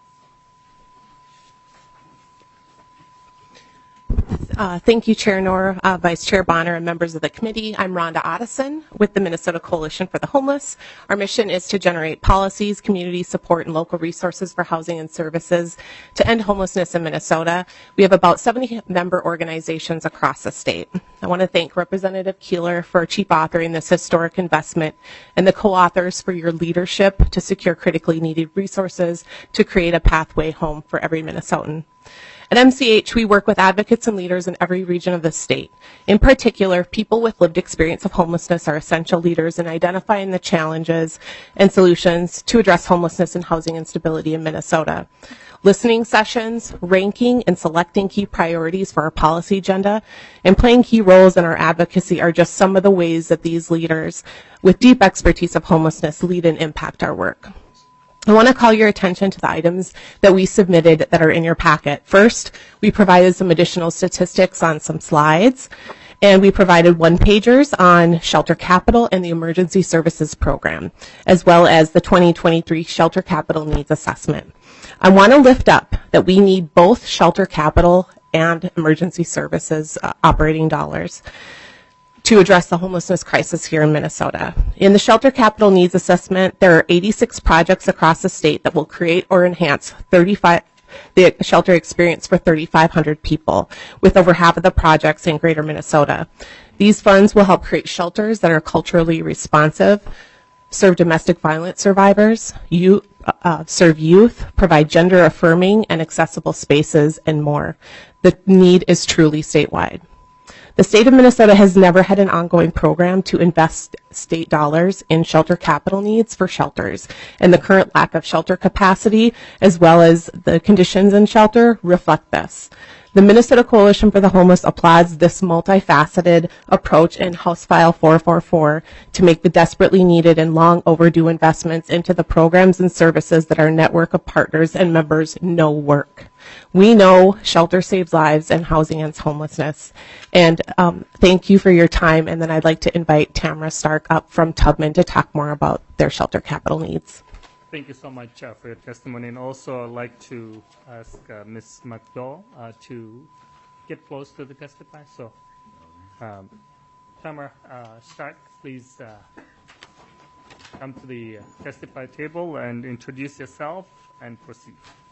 Thank you, Chair Knorr, Vice Chair Bonner, and members of the committee. I'm Rhonda Otteson with the Minnesota Coalition for the Homeless. Our mission is to generate policies, community support, and local resources for housing and services to end homelessness in Minnesota. We have about 70 member organizations across the state. I want to thank Representative Keeler for chief authoring this historic investment and the co-authors for your leadership to secure critically needed resources to create a pathway home for every Minnesotan. At MCH, we work with advocates and leaders in every region of the state. In particular, people with lived experience of homelessness are essential leaders in identifying the challenges and solutions to address homelessness and housing instability in Minnesota. Listening sessions, ranking and selecting key priorities for our policy agenda, and playing key roles in our advocacy are just some of the ways that these leaders with deep expertise of homelessness lead and impact our work. I want to call your attention to the items that we submitted that are in your packet. First, we provided some additional statistics on some slides, and we provided one-pagers on Shelter Capital and the Emergency Services Program, as well as the 2023 Shelter Capital Needs Assessment. I want to lift up that we need both Shelter Capital and Emergency Services operating dollars to address the homelessness crisis here in Minnesota. In the Shelter Capital Needs Assessment, there are 86 projects across the state that will create or enhance the shelter experience for 3,500 people, with over half of the projects in greater Minnesota. These funds will help create shelters that are culturally responsive, serve domestic violence survivors, serve youth, provide gender-affirming and accessible spaces, and more. The need is truly statewide. The state of Minnesota has never had an ongoing program to invest state dollars in shelter capital needs for shelters, and the current lack of shelter capacity, as well as the conditions in shelter, reflect this. The Minnesota Coalition for the Homeless applauds this multifaceted approach in House File 444 to make the desperately needed and long overdue investments into the programs and services that our network of partners and members know work. We know shelter saves lives and housing ends homelessness. And thank you for your time. And then I'd like to invite Tamara Stark up from Tubman to talk more about their shelter capital needs. Thank you so much for your testimony. And also I'd like to ask Ms. McDowell to get close to the testifier. So Tamara Stark, please come to the testify table and introduce yourself and proceed.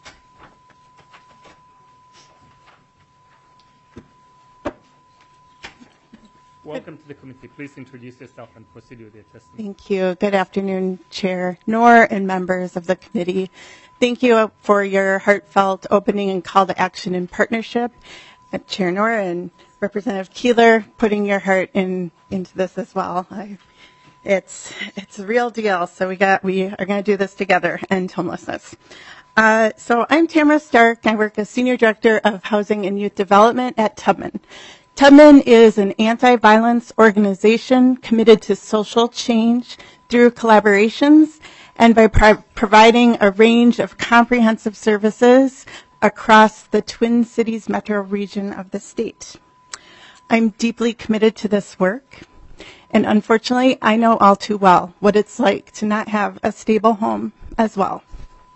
Welcome to the committee. Please introduce yourself and proceed with your testimony. Thank you. Good afternoon, Chair Noor and members of the committee. Thank you for your heartfelt opening and call to action in partnership. Chair Noor and Representative Keeler putting your heart into this as well. It's a real deal. So we are going to do this together, end homelessness. So I'm Tamara Stark. I work as Senior Director of Housing and Youth Development at Tubman. Tubman is an anti-violence organization committed to social change through collaborations and by providing a range of comprehensive services across the Twin Cities metro region of the state. I'm deeply committed to this work, and unfortunately, I know all too well what it's like to not have a stable home as well.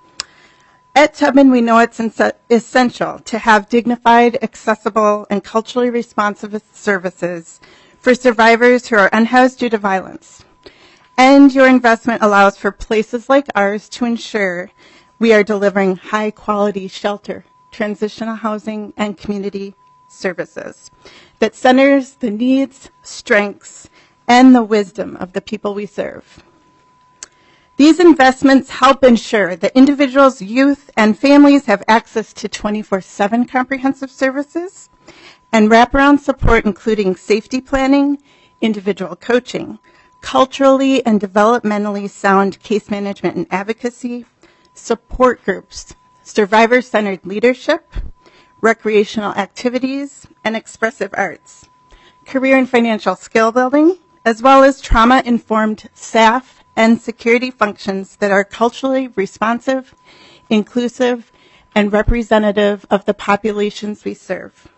At Tubman, we know it's essential to have dignified, accessible, and culturally responsive services for survivors who are unhoused due to violence. And your investment allows for places like ours to ensure we are delivering high-quality shelter, transitional housing, and community services that centers the needs, strengths, and the wisdom of the people we serve. These investments help ensure that individuals, youth, and families have access to 24/7 comprehensive services and wraparound support, including safety planning, individual coaching, culturally and developmentally sound case management and advocacy, support groups, survivor-centered leadership, recreational activities, and expressive arts, career and financial skill building, as well as trauma-informed staff and security functions that are culturally responsive, inclusive, and representative of the populations we serve.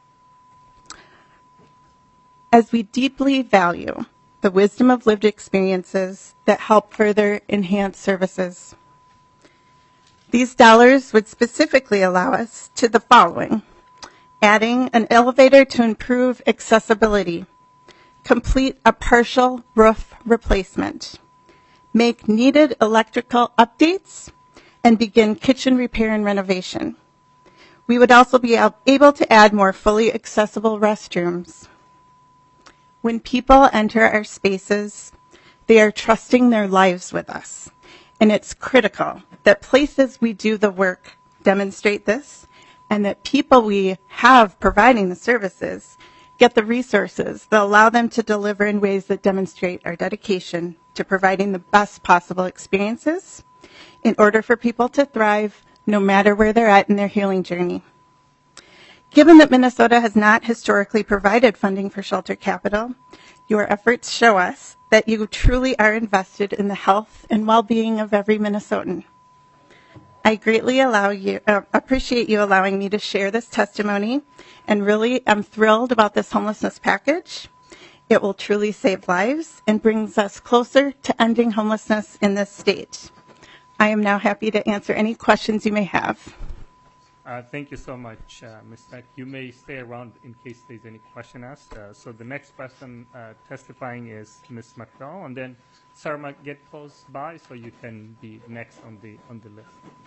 As we deeply value the wisdom of lived experiences that help further enhance services, these dollars would specifically allow us to the following: adding an elevator to improve accessibility, complete a partial roof replacement, make needed electrical updates, and begin kitchen repair and renovation. We would also be able to add more fully accessible restrooms. When people enter our spaces, they are trusting their lives with us, and it's critical that places we do the work demonstrate this, and that people we have providing the services get the resources that allow them to deliver in ways that demonstrate our dedication to providing the best possible experiences in order for people to thrive no matter where they're at in their healing journey. Given that Minnesota has not historically provided funding for shelter capital, your efforts show us that you truly are invested in the health and well-being of every Minnesotan. I greatly appreciate you allowing me to share this testimony, and really am thrilled about this homelessness package. It will truly save lives and brings us closer to ending homelessness in this state. I am now happy to answer any questions you may have. Thank you so much, Ms. Beck. You may stay around in case there's any question asked. So the next person testifying is Ms. McDowell, and then Sarah might get close by, so you can be next on the list.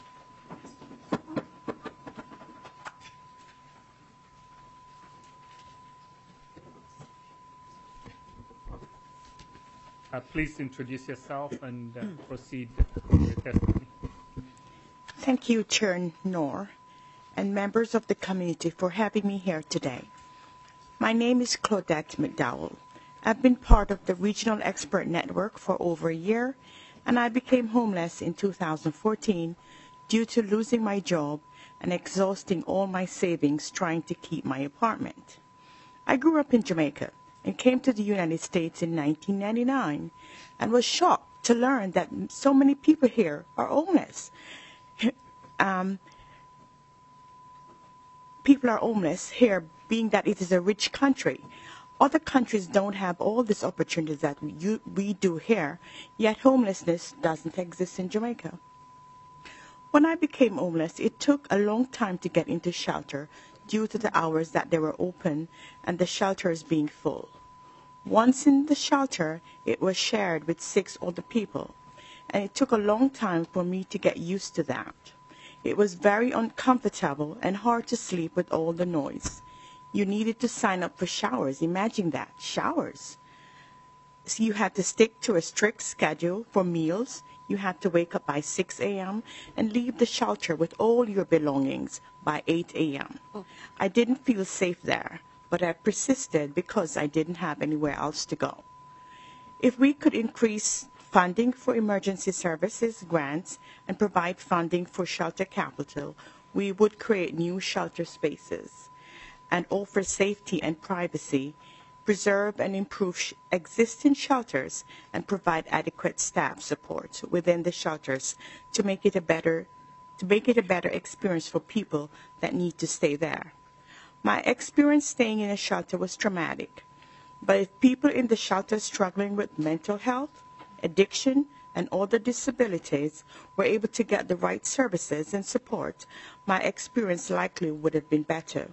Please introduce yourself and proceed with your testimony. Thank you, Chair Noor, and members of the community for having me here today. My name is Claudette McDowell. I've been part of the Regional Expert Network for over a year, and I became homeless in 2014 due to losing my job and exhausting all my savings trying to keep my apartment. I grew up in Jamaica and came to the United States in 1999 and was shocked to learn that so many people here are homeless. People are homeless here, being that it is a rich country. Other countries don't have all these opportunities that we do here, yet homelessness doesn't exist in Jamaica. When I became homeless, it took a long time to get into shelter due to the hours that they were open and the shelters being full. Once in the shelter, it was shared with 6 other people, and it took a long time for me to get used to that. It was very uncomfortable and hard to sleep with all the noise. You needed to sign up for showers. Imagine that, showers. So you had to stick to a strict schedule for meals. You had to wake up by 6 a.m. and leave the shelter with all your belongings by 8 a.m. I didn't feel safe there, but I persisted because I didn't have anywhere else to go. If we could increase funding for emergency services, grants, and provide funding for shelter capital, we would create new shelter spaces and offer safety and privacy, preserve and improve existing shelters, and provide adequate staff support within the shelters to make it a better experience for people that need to stay there. My experience staying in a shelter was traumatic, but if people in the shelter struggling with mental health, addiction, and other disabilities were able to get the right services and support, my experience likely would have been better.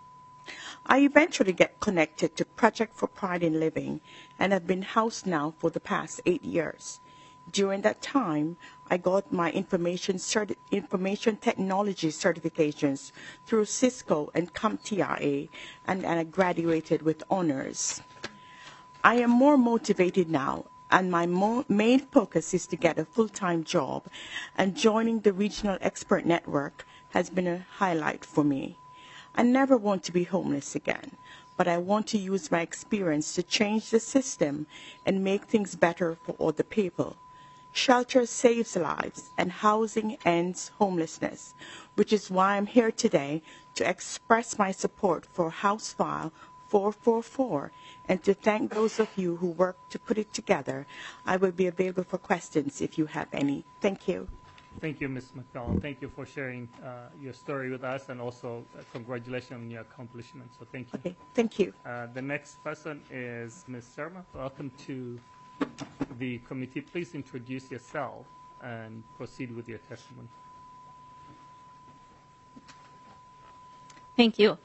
I eventually get connected to Project for Pride in Living and have been housed now for the past 8 years. During that time, I got my information technology certifications through Cisco and CompTIA, and I graduated with honors. I am more motivated now, and my main focus is to get a full-time job, and joining the Regional Expert Network has been a highlight for me. I never want to be homeless again, but I want to use my experience to change the system and make things better for other people. Shelter saves lives, and housing ends homelessness, which is why I'm here today to express my support for House File 444 and to thank those of you who worked to put it together. I will be available for questions if you have any. Thank you. Thank you, Ms. McDonald. Thank you for sharing your story with us, and also congratulations on your accomplishments. So thank you. Okay, thank you. The next person is Ms. Serma. Welcome to the committee. Please introduce yourself and proceed with your testimony. Thank you.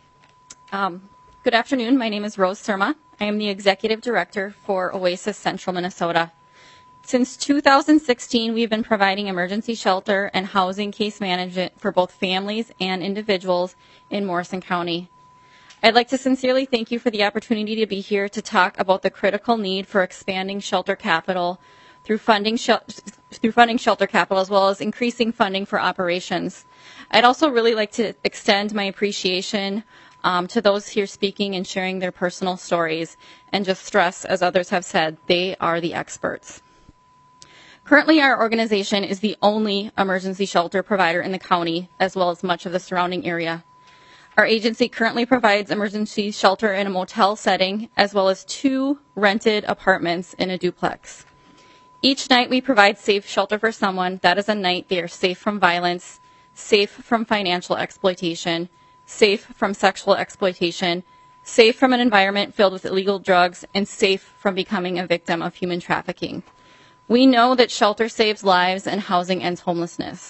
Good afternoon. My name is Rose Serma. I am the Executive Director for Oasis Central Minnesota. Since 2016, we've been providing emergency shelter and housing case management for both families and individuals in Morrison County. I'd like to sincerely thank you for the opportunity to be here to talk about the critical need for expanding shelter capital through funding shelter capital, as well as increasing funding for operations. I'd also really like to extend my appreciation to those here speaking and sharing their personal stories, and just stress, as others have said, they are the experts. Currently, our organization is the only emergency shelter provider in the county, as well as much of the surrounding area. Our agency currently provides emergency shelter in a motel setting, as well as 2 rented apartments in a duplex. Each night we provide safe shelter for someone. That is a night they are safe from violence, safe from financial exploitation, safe from sexual exploitation, safe from an environment filled with illegal drugs, and safe from becoming a victim of human trafficking. We know that shelter saves lives and housing ends homelessness.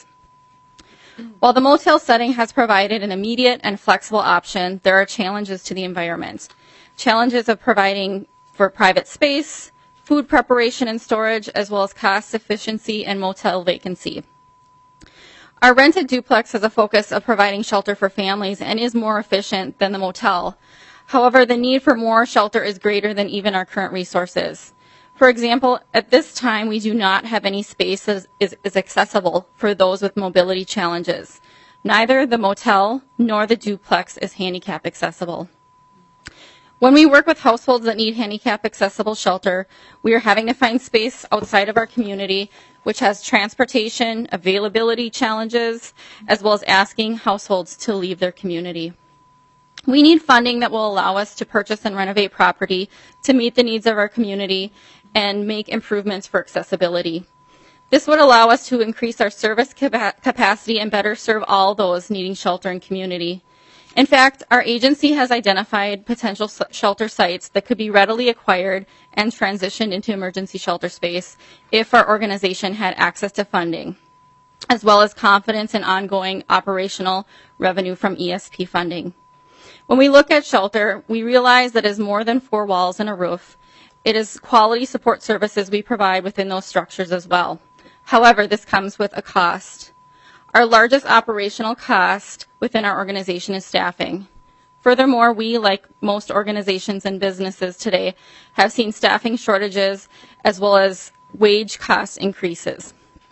While the motel setting has provided an immediate and flexible option, there are challenges to the environment. Challenges of providing for private space, food preparation and storage, as well as cost efficiency and motel vacancy. Our rented duplex has a focus of providing shelter for families and is more efficient than the motel. However, the need for more shelter is greater than even our current resources. For example, at this time, we do not have any space that is accessible for those with mobility challenges. Neither the motel nor the duplex is handicap accessible. When we work with households that need handicap accessible shelter, we are having to find space outside of our community, which has transportation, availability challenges, as well as asking households to leave their community. We need funding that will allow us to purchase and renovate property to meet the needs of our community and make improvements for accessibility. This would allow us to increase our service capacity and better serve all those needing shelter and community. In fact, our agency has identified potential shelter sites that could be readily acquired and transitioned into emergency shelter space if our organization had access to funding, as well as confidence in ongoing operational revenue from ESP funding. When we look at shelter, we realize that it is more than 4 walls and a roof. It is quality support services we provide within those structures as well. However, this comes with a cost. Our largest operational cost within our organization is staffing. Furthermore, we, like most organizations and businesses today, have seen staffing shortages as well as wage cost increases.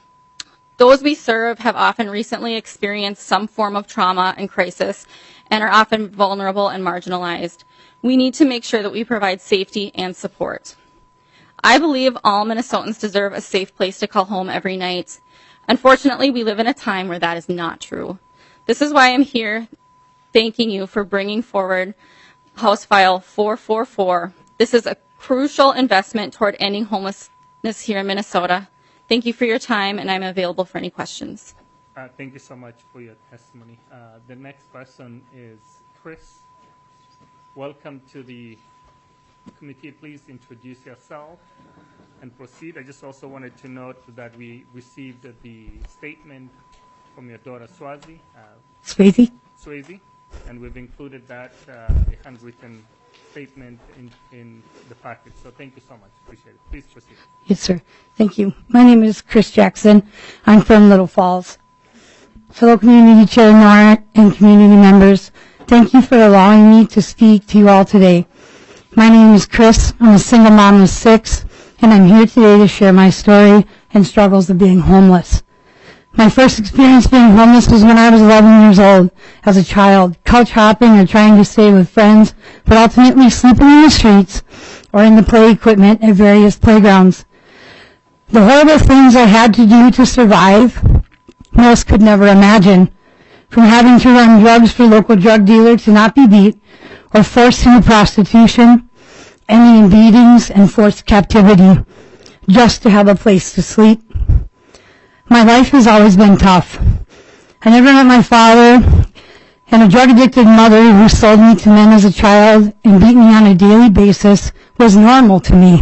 Those we serve have often recently experienced some form of trauma and crisis and are often vulnerable and marginalized. We need to make sure that we provide safety and support. I believe all Minnesotans deserve a safe place to call home every night. Unfortunately, we live in a time where that is not true. This is why I'm here thanking you for bringing forward House File 444. This is a crucial investment toward ending homelessness here in Minnesota. Thank you for your time, and I'm available for any questions. Thank you so much for your testimony. The next person is Chris. Welcome to the committee. Please introduce yourself and proceed. I just also wanted to note that we received the statement from your daughter, Swayze, and we've included that, a handwritten statement in the package. So thank you so much. Appreciate it. Please proceed. Yes, sir. Thank you. My name is Chris Jackson. I'm from Little Falls. Fellow Community Chair Nora and community members, thank you for allowing me to speak to you all today. My name is Chris. I'm a single mom of 6, and I'm here today to share my story and struggles of being homeless. My first experience being homeless was when I was 11 years old. As a child, couch hopping or trying to stay with friends, but ultimately sleeping in the streets or in the play equipment at various playgrounds. The horrible things I had to do to survive, most could never imagine. From having to run drugs for local drug dealers to not be beat, or forced into prostitution, ending in beatings and forced captivity, just to have a place to sleep. My life has always been tough. I never met my father, and a drug-addicted mother who sold me to men as a child and beat me on a daily basis was normal to me.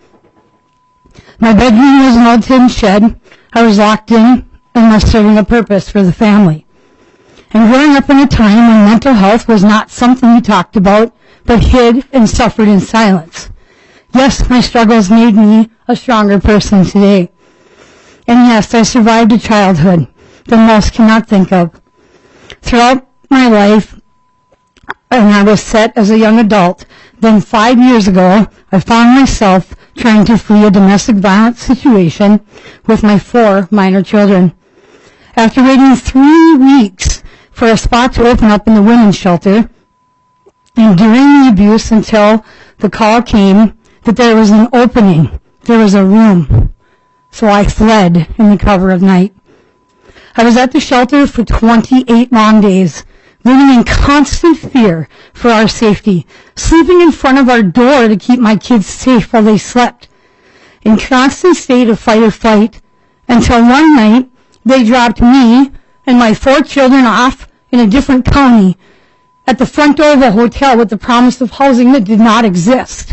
My bedroom was an old tin shed. I was locked in unless serving a purpose for the family. And growing up in a time when mental health was not something we talked about, but hid and suffered in silence. Yes, my struggles made me a stronger person today. And yes, I survived a childhood that most cannot think of. Throughout my life, and I was set as a young adult, then 5 years ago, I found myself trying to flee a domestic violence situation with my 4 minor children. After waiting 3 weeks for a spot to open up in the women's shelter, enduring the abuse until the call came that there was an opening, there was a room. So I fled in the cover of night. I was at the shelter for 28 long days, living in constant fear for our safety, sleeping in front of our door to keep my kids safe while they slept, in constant state of fight or flight, until one night they dropped me and my 4 children off in a different county at the front door of a hotel with the promise of housing that did not exist.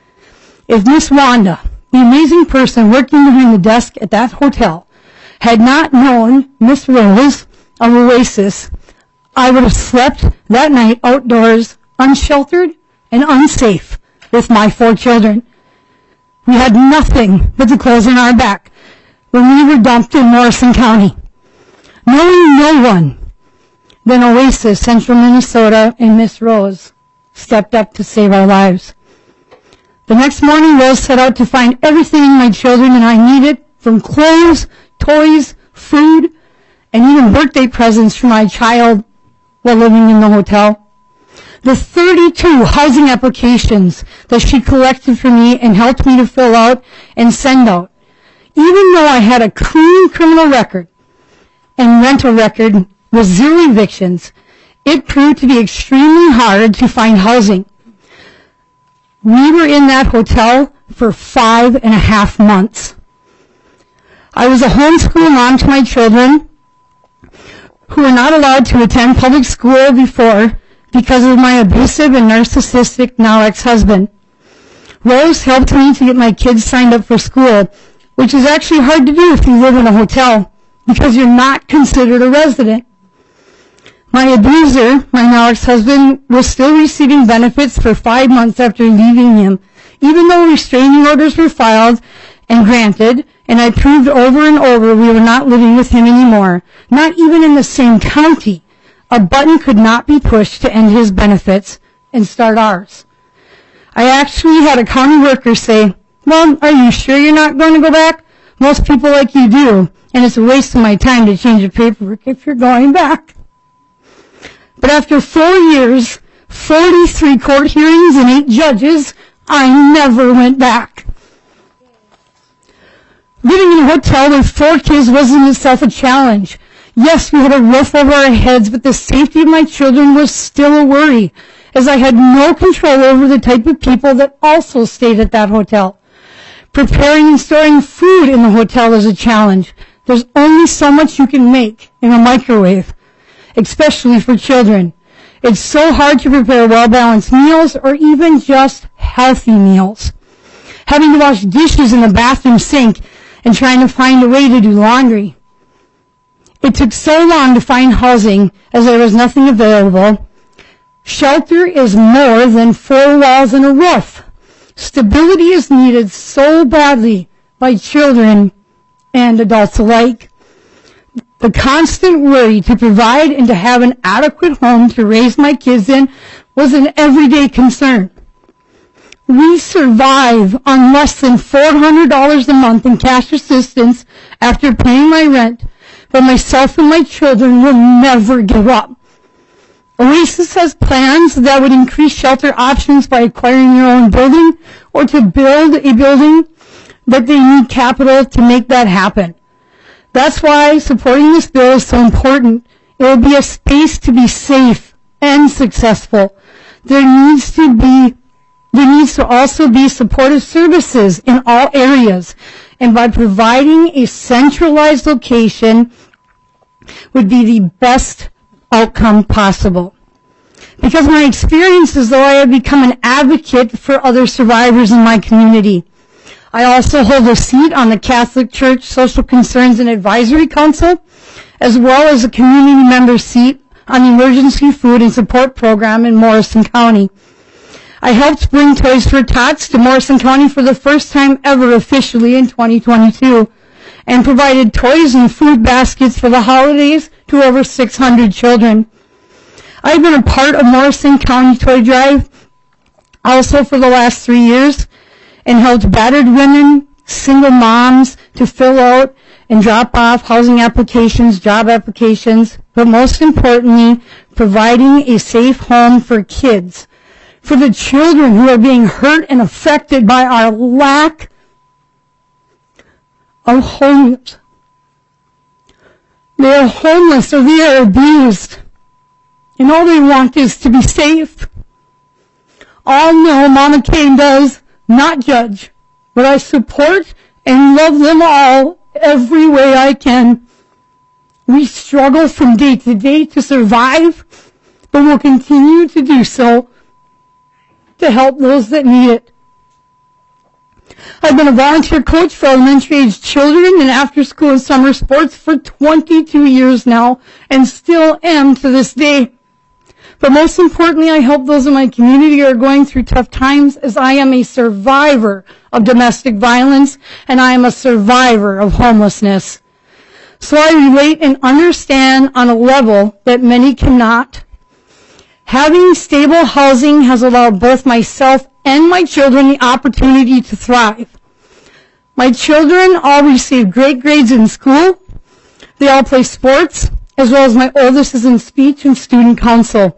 If Miss Wanda, the amazing person working behind the desk at that hotel, had not known Miss Rose of Oasis, I would have slept that night outdoors, unsheltered and unsafe, with my 4 children. We had nothing but the clothes on our back when we were dumped in Morrison County. Knowing no one, then Oasis, Central Minnesota, and Miss Rose stepped up to save our lives. The next morning, Rose set out to find everything my children and I needed, from clothes, toys, food, and even birthday presents for my child while living in the hotel. The 32 housing applications that she collected for me and helped me to fill out and send out, even though I had a clean criminal record and rental record with 0 evictions, it proved to be extremely hard to find housing. We were in that hotel for 5.5 months. I was a homeschool mom to my children who were not allowed to attend public school before because of my abusive and narcissistic now ex-husband. Rose helped me to get my kids signed up for school, which is actually hard to do if you live in a hotel because you're not considered a resident. My abuser, my now ex-husband, was still receiving benefits for 5 months after leaving him, even though restraining orders were filed and granted, and I proved over and over we were not living with him anymore, not even in the same county. A button could not be pushed to end his benefits and start ours. I actually had a county worker say, "Well, are you sure you're not going to go back? Most people like you do, and it's a waste of my time to change the paperwork if you're going back." But after 4 years, 43 court hearings, and 8 judges, I never went back. Living in a hotel with 4 kids was in itself a challenge. Yes, we had a roof over our heads, but the safety of my children was still a worry, as I had no control over the type of people that also stayed at that hotel. Preparing and storing food in the hotel is a challenge. There's only so much you can make in a microwave, especially for children. It's so hard to prepare well-balanced meals or even just healthy meals. Having to wash dishes in the bathroom sink and trying to find a way to do laundry. It took so long to find housing as there was nothing available. Shelter is more than 4 walls and a roof. Stability is needed so badly by children and adults alike. The constant worry to provide and to have an adequate home to raise my kids in was an everyday concern. We survive on less than $400 a month in cash assistance after paying my rent, but myself and my children will never give up. Oasis has plans that would increase shelter options by acquiring your own building or to build a building, but they need capital to make that happen. That's why supporting this bill is so important. It will be a space to be safe and successful. There needs to also be supportive services in all areas, and by providing a centralized location would be the best outcome possible. Because my experience is though I have become an advocate for other survivors in my community. I also hold a seat on the Catholic Church Social Concerns and Advisory Council, as well as a community member seat on the Emergency Food and Support Program in Morrison County. I helped bring Toys for Tots to Morrison County for the first time ever officially in 2022, and provided toys and food baskets for the holidays to over 600 children. I've been a part of Morrison County Toy Drive also for the last 3 years, and helped battered women, single moms to fill out and drop off housing applications, job applications, but most importantly, providing a safe home for kids, for the children who are being hurt and affected by our lack of homes. They are homeless or they are abused, and all they want is to be safe. All know Mama Kay does not judge, but I support and love them all every way I can. We struggle from day to day to survive, but we'll continue to do so to help those that need it. I've been a volunteer coach for elementary age children in after school and summer sports for 22 years now, and still am to this day. But most importantly, I help those in my community who are going through tough times, as I am a survivor of domestic violence and I am a survivor of homelessness. So I relate and understand on a level that many cannot. Having stable housing has allowed both myself and my children the opportunity to thrive. My children all receive great grades in school. They all play sports, as well as my oldest is in speech and student council.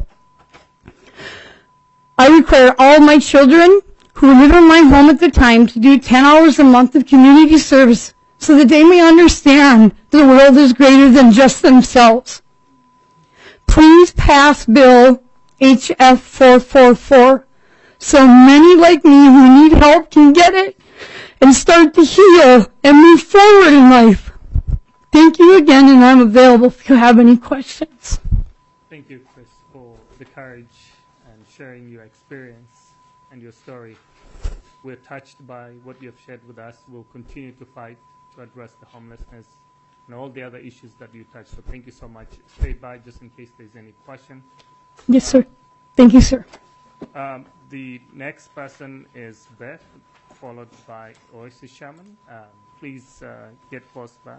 I require all of my children who live in my home at the time to do 10 hours a month of community service so that they may understand the world is greater than just themselves. Please pass Bill HF 444 so many like me who need help can get it and start to heal and move forward in life. Thank you again, and I'm available if you have any questions. Thank you, Chris, for the courage and sharing your experience and your story. We're touched by what you have shared with us. We'll continue to fight to address the homelessness and all the other issues that you touched. So thank you so much. Stay by just in case there's any question. Yes, sir. Thank you, sir. The next person is Beth, followed by Oasis Shaman. Please get close by.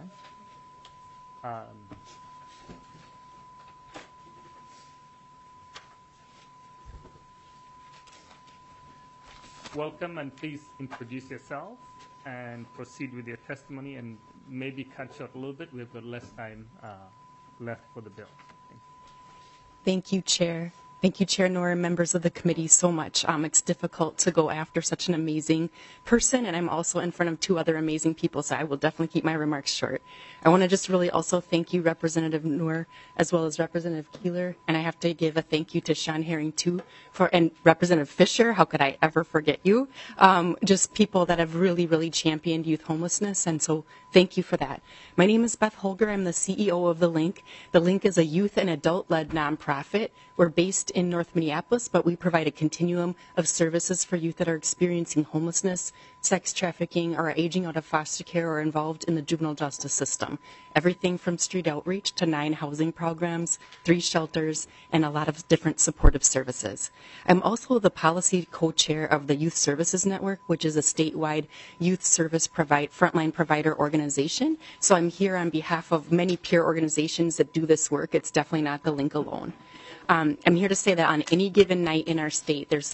Welcome, and please introduce yourself and proceed with your testimony, and maybe cut short a little bit. We've got less time left for the bill. Thank you, Chair. Thank you, Chair Nora, and members of the committee so much. It's difficult to go after such an amazing person, and I'm also in front of two other amazing people, so I will definitely keep my remarks short. I want to just really also thank you, Representative Noor, as well as Representative Keeler, and I have to give a thank you to Sean Herring, too, and Representative Fisher. How could I ever forget you? Just people that have really, really championed youth homelessness, and so thank you for that. My name is Beth Holger. I'm the CEO of The Link. The Link is a youth and adult-led nonprofit. We're based in North Minneapolis, but we provide a continuum of services for youth that are experiencing homelessness, sex trafficking, or aging out of foster care or involved in the juvenile justice system. Everything from street outreach to 9 housing programs, 3 shelters, and a lot of different supportive services. I'm also the policy co-chair of the Youth Services Network, which is a statewide youth service frontline provider organization. So I'm here on behalf of many peer organizations that do this work. It's definitely not The Link alone. I'm here to say that on any given night in our state, there's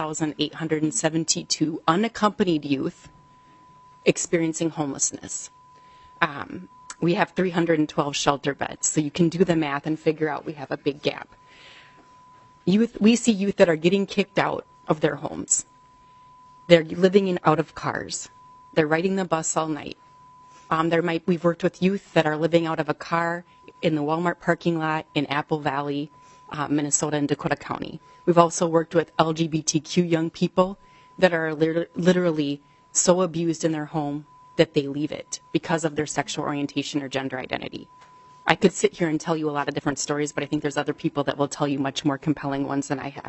4,872 unaccompanied youth experiencing homelessness. We have 312 shelter beds, so you can do the math and figure out we have a big gap. We see youth that are getting kicked out of their homes. They're living out of cars. They're riding the bus all night. We've worked with youth that are living out of a car in the Walmart parking lot in Apple Valley, Minnesota and Dakota County. We've also worked with LGBTQ young people that are literally so abused in their home that they leave it because of their sexual orientation or gender identity. I could sit here and tell you a lot of different stories, but I think there's other people that will tell you much more compelling ones than I have.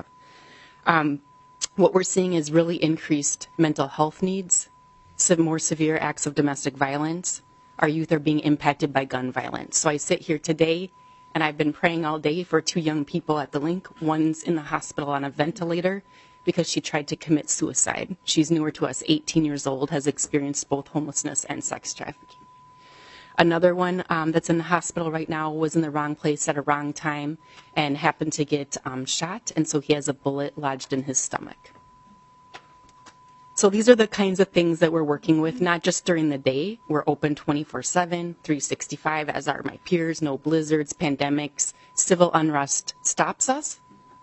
What we're seeing is really increased mental health needs, some more severe acts of domestic violence. Our youth are being impacted by gun violence. So I sit here today and I've been praying all day for 2 young people at The Link. One's in the hospital on a ventilator because she tried to commit suicide. She's newer to us, 18 years old, has experienced both homelessness and sex trafficking. Another one that's in the hospital right now was in the wrong place at a wrong time and happened to get shot, and so he has a bullet lodged in his stomach. So these are the kinds of things that we're working with, not just during the day. We're open 24/7, 365, as are my peers. No blizzards, pandemics, civil unrest stops us.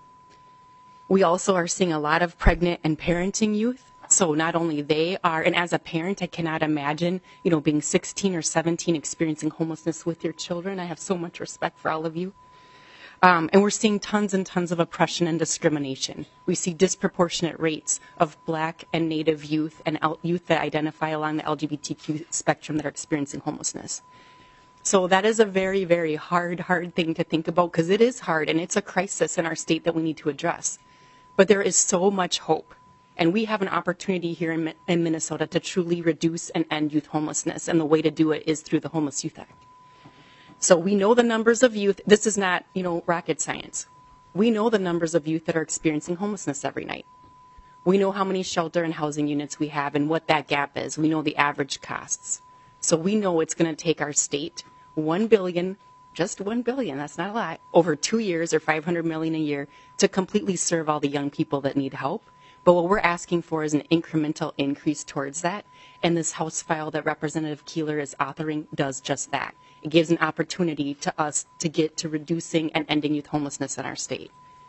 We also are seeing a lot of pregnant and parenting youth. So not only they are, and as a parent, I cannot imagine, being 16 or 17 experiencing homelessness with your children. I have so much respect for all of you. And we're seeing tons and tons of oppression and discrimination. We see disproportionate rates of Black and Native youth and youth that identify along the LGBTQ spectrum that are experiencing homelessness. So that is a very, very hard thing to think about, because it is hard and it's a crisis in our state that we need to address. But there is so much hope. And we have an opportunity here in Minnesota to truly reduce and end youth homelessness. And the way to do it is through the Homeless Youth Act. So we know the numbers of youth. This is not, rocket science. We know the numbers of youth that are experiencing homelessness every night. We know how many shelter and housing units we have and what that gap is. We know the average costs. So we know it's going to take our state $1 billion, just $1 billion, that's not a lot, over 2 years or $500 million a year to completely serve all the young people that need help. But what we're asking for is an incremental increase towards that. And this House file that Representative Keeler is authoring does just that. It gives an opportunity to us to get to reducing and ending youth homelessness in our state.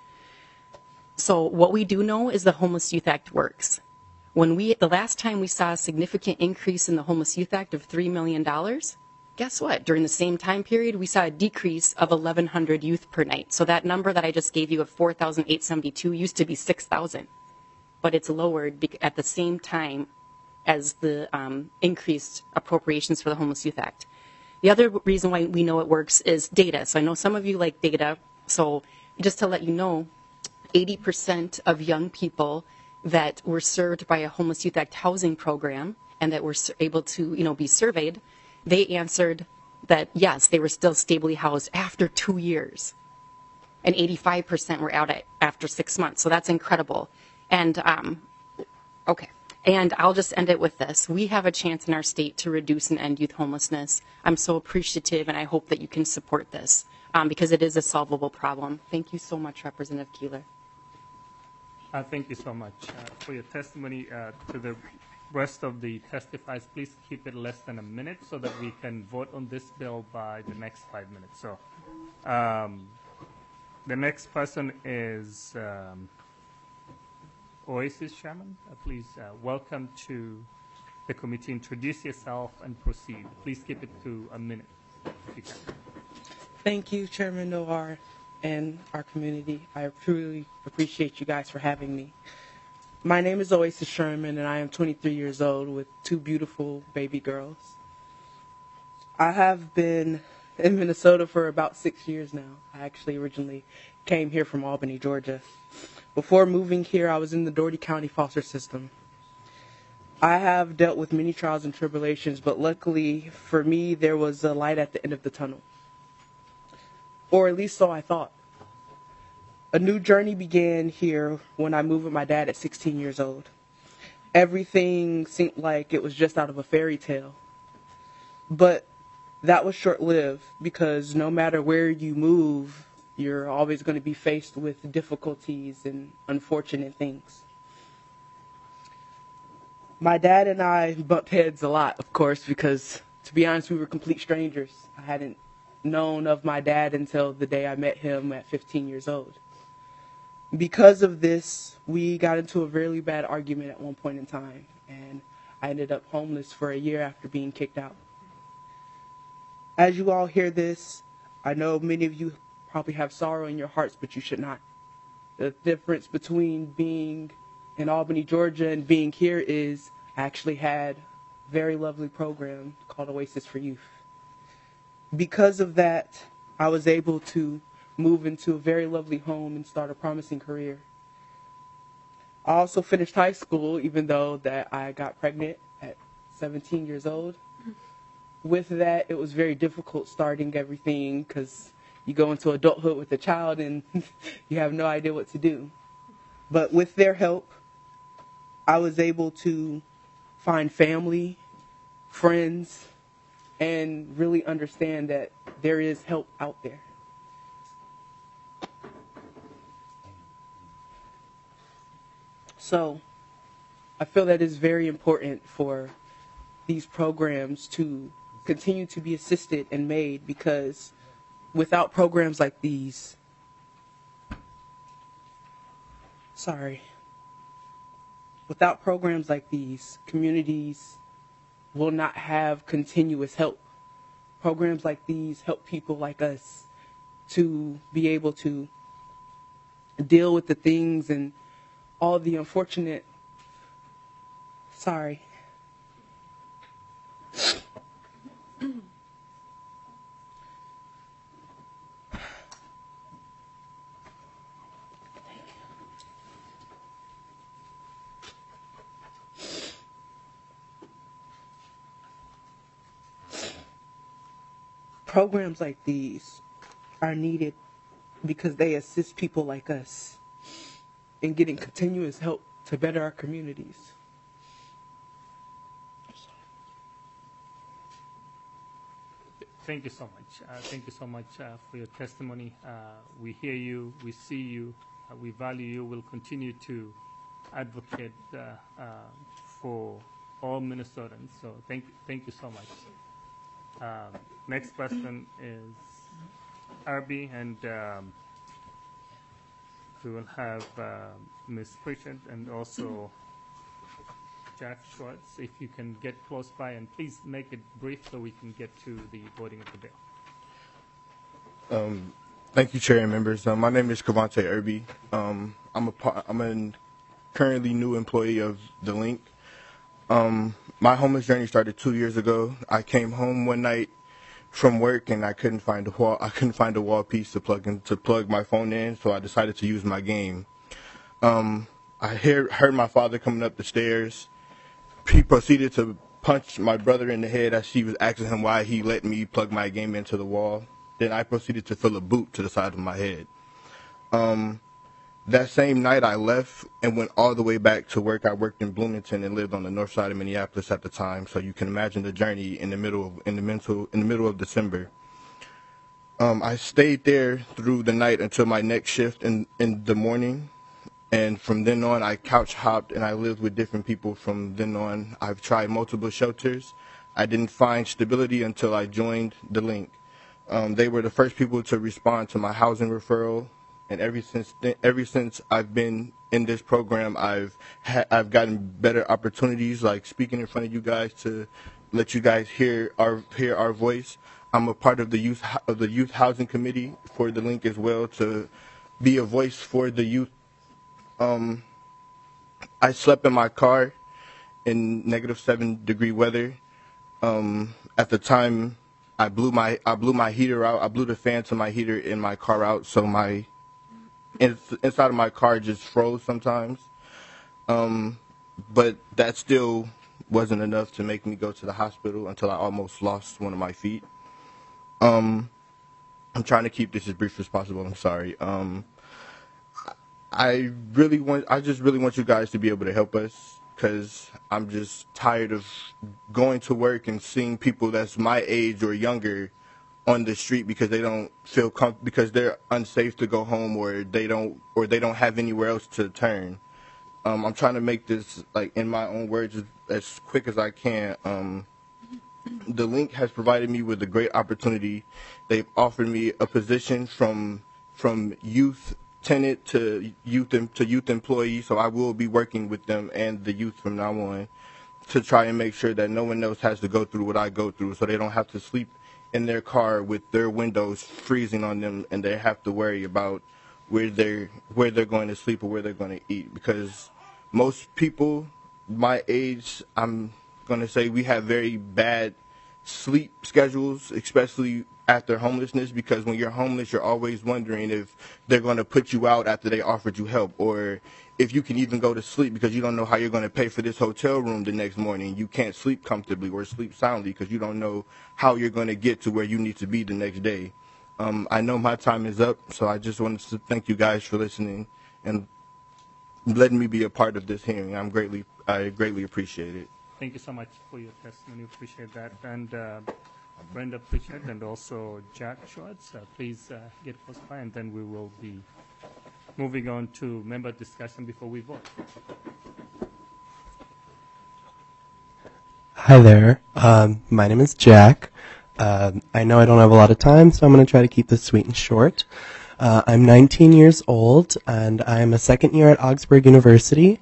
So what we do know is the Homeless Youth Act works. The last time we saw a significant increase in the Homeless Youth Act of $3 million, guess what? During the same time period, we saw a decrease of 1,100 youth per night. So that number that I just gave you of 4,872 used to be 6,000. But it's lowered at the same time as the increased appropriations for the Homeless Youth Act. The other reason why we know it works is data. So I know some of you like data. So just to let you know, 80% of young people that were served by a Homeless Youth Act housing program and that were able to, be surveyed, they answered that, yes, they were still stably housed after 2 years. And 85% were out after 6 months. So that's incredible. And, okay. And I'll just end it with this. We have a chance in our state to reduce and end youth homelessness. I'm so appreciative, and I hope that you can support this because it is a solvable problem. Thank you so much, Representative Keeler. Thank you so much for your testimony. To the rest of the testifiers, please keep it less than a minute so that we can vote on this bill by the next 5 minutes. So the next person is Oasis Chairman. Please welcome to the committee. Introduce yourself and proceed. Please keep it to a minute if you can. Thank you, Chairman Noir and our community. I truly appreciate you guys for having me. My name is Oasis Sherman, and I am 23 years old with 2 beautiful baby girls. I have been in Minnesota for about 6 years now. I actually originally came here from Albany, Georgia. Before moving here, I was in the Dougherty County foster system. I have dealt with many trials and tribulations, but luckily for me, there was a light at the end of the tunnel. Or at least so I thought. A new journey began here when I moved with my dad at 16 years old. Everything seemed like it was just out of a fairy tale. But that was short-lived because no matter where you move, you're always going to be faced with difficulties and unfortunate things. My dad and I bumped heads a lot, of course, because to be honest, we were complete strangers. I hadn't known of my dad until the day I met him at 15 years old. Because of this, we got into a really bad argument at one point in time, and I ended up homeless for a year after being kicked out. As you all hear this, I know many of you probably have sorrow in your hearts, but you should not. The difference between being in Albany, Georgia, and being here is I actually had a very lovely program called Oasis for Youth. Because of that, I was able to move into a very lovely home and start a promising career. I also finished high school, even though that I got pregnant at 17 years old. With that, it was very difficult starting everything because you go into adulthood with a child and you have no idea what to do. But with their help, I was able to find family, friends, and really understand that there is help out there. So I feel that it's very important for these programs to continue to be assisted and made, because without programs like these, without programs like these, communities will not have continuous help. Programs like these help people like us to be able to deal with the things and all the unfortunate, programs like these are needed because they assist people like us in getting continuous help to better our communities. Thank you so much. Thank you so much for your testimony. We hear you, we see you, we value you. We'll continue to advocate for all Minnesotans. So thank you so much. Next question is Arby, and we will have Ms. Pritchard and also Jack Schwartz. If you can get close by, and please make it brief so we can get to the voting of the bill. Thank you, Chair and members. My name is Cavante Irby. I'm a currently new employee of The Link. My homeless journey started 2 years ago. I came home one night from work and I couldn't find a wall piece to plug my phone in, so I decided to use my game. I heard my father coming up the stairs. He proceeded to punched my brother in the head as she was asking him why he let me plug my game into the wall. Then I proceeded to fill a boot to the side of my head. That same night I left and went all the way back to work. I worked in Bloomington and lived on the north side of Minneapolis at the time, so you can imagine the journey in the middle of December. I stayed there through the night until my next shift in the morning, and from then on I couch hopped and I lived with different people from then on. I've tried multiple shelters. I didn't find stability until I joined the Link. They were the first people to respond to my housing referral. And ever since I've been in this program, I've gotten better opportunities, like speaking in front of you guys to let you guys hear our voice. I'm a part of the youth housing committee for the Link as well, to be a voice for the youth. I slept in my car in -7-degree weather. At the time, I blew my heater out. I blew the fan to my heater in my car out, so inside of my car just froze sometimes. But that still wasn't enough to make me go to the hospital until I almost lost one of my feet. I'm trying to keep this as brief as possible. I'm sorry. I just really want you guys to be able to help us, because I'm just tired of going to work and seeing people that's my age or younger on the street because they don't feel because they're unsafe to go home, or they don't have anywhere else to turn. I'm trying to make this, like, in my own words, as quick as I can. The Link has provided me with a great opportunity. They've offered me a position from youth tenant to youth employee, so I will be working with them and the youth from now on to try and make sure that no one else has to go through what I go through, so they don't have to sleep in their car with their windows freezing on them and they have to worry about where they're going to sleep or where they're going to eat. Because most people my age, I'm going to say, we have very bad sleep schedules, especially after homelessness, because when you're homeless, you're always wondering if they're going to put you out after they offered you help, or if you can even go to sleep, because you don't know how you're going to pay for this hotel room the next morning. You can't sleep comfortably or sleep soundly because you don't know how you're going to get to where you need to be the next day. I know my time is up, so I just wanted to thank you guys for listening and letting me be a part of this hearing. I greatly appreciate it. Thank you so much for your testimony. Appreciate that. And Brenda, appreciate it. And also Jack Schwartz, please get close by, and then we will be moving on to member discussion before we vote. Hi there. My name is Jack. I know I don't have a lot of time, so I'm going to try to keep this sweet and short. I'm 19 years old, and I'm a second year at Augsburg University.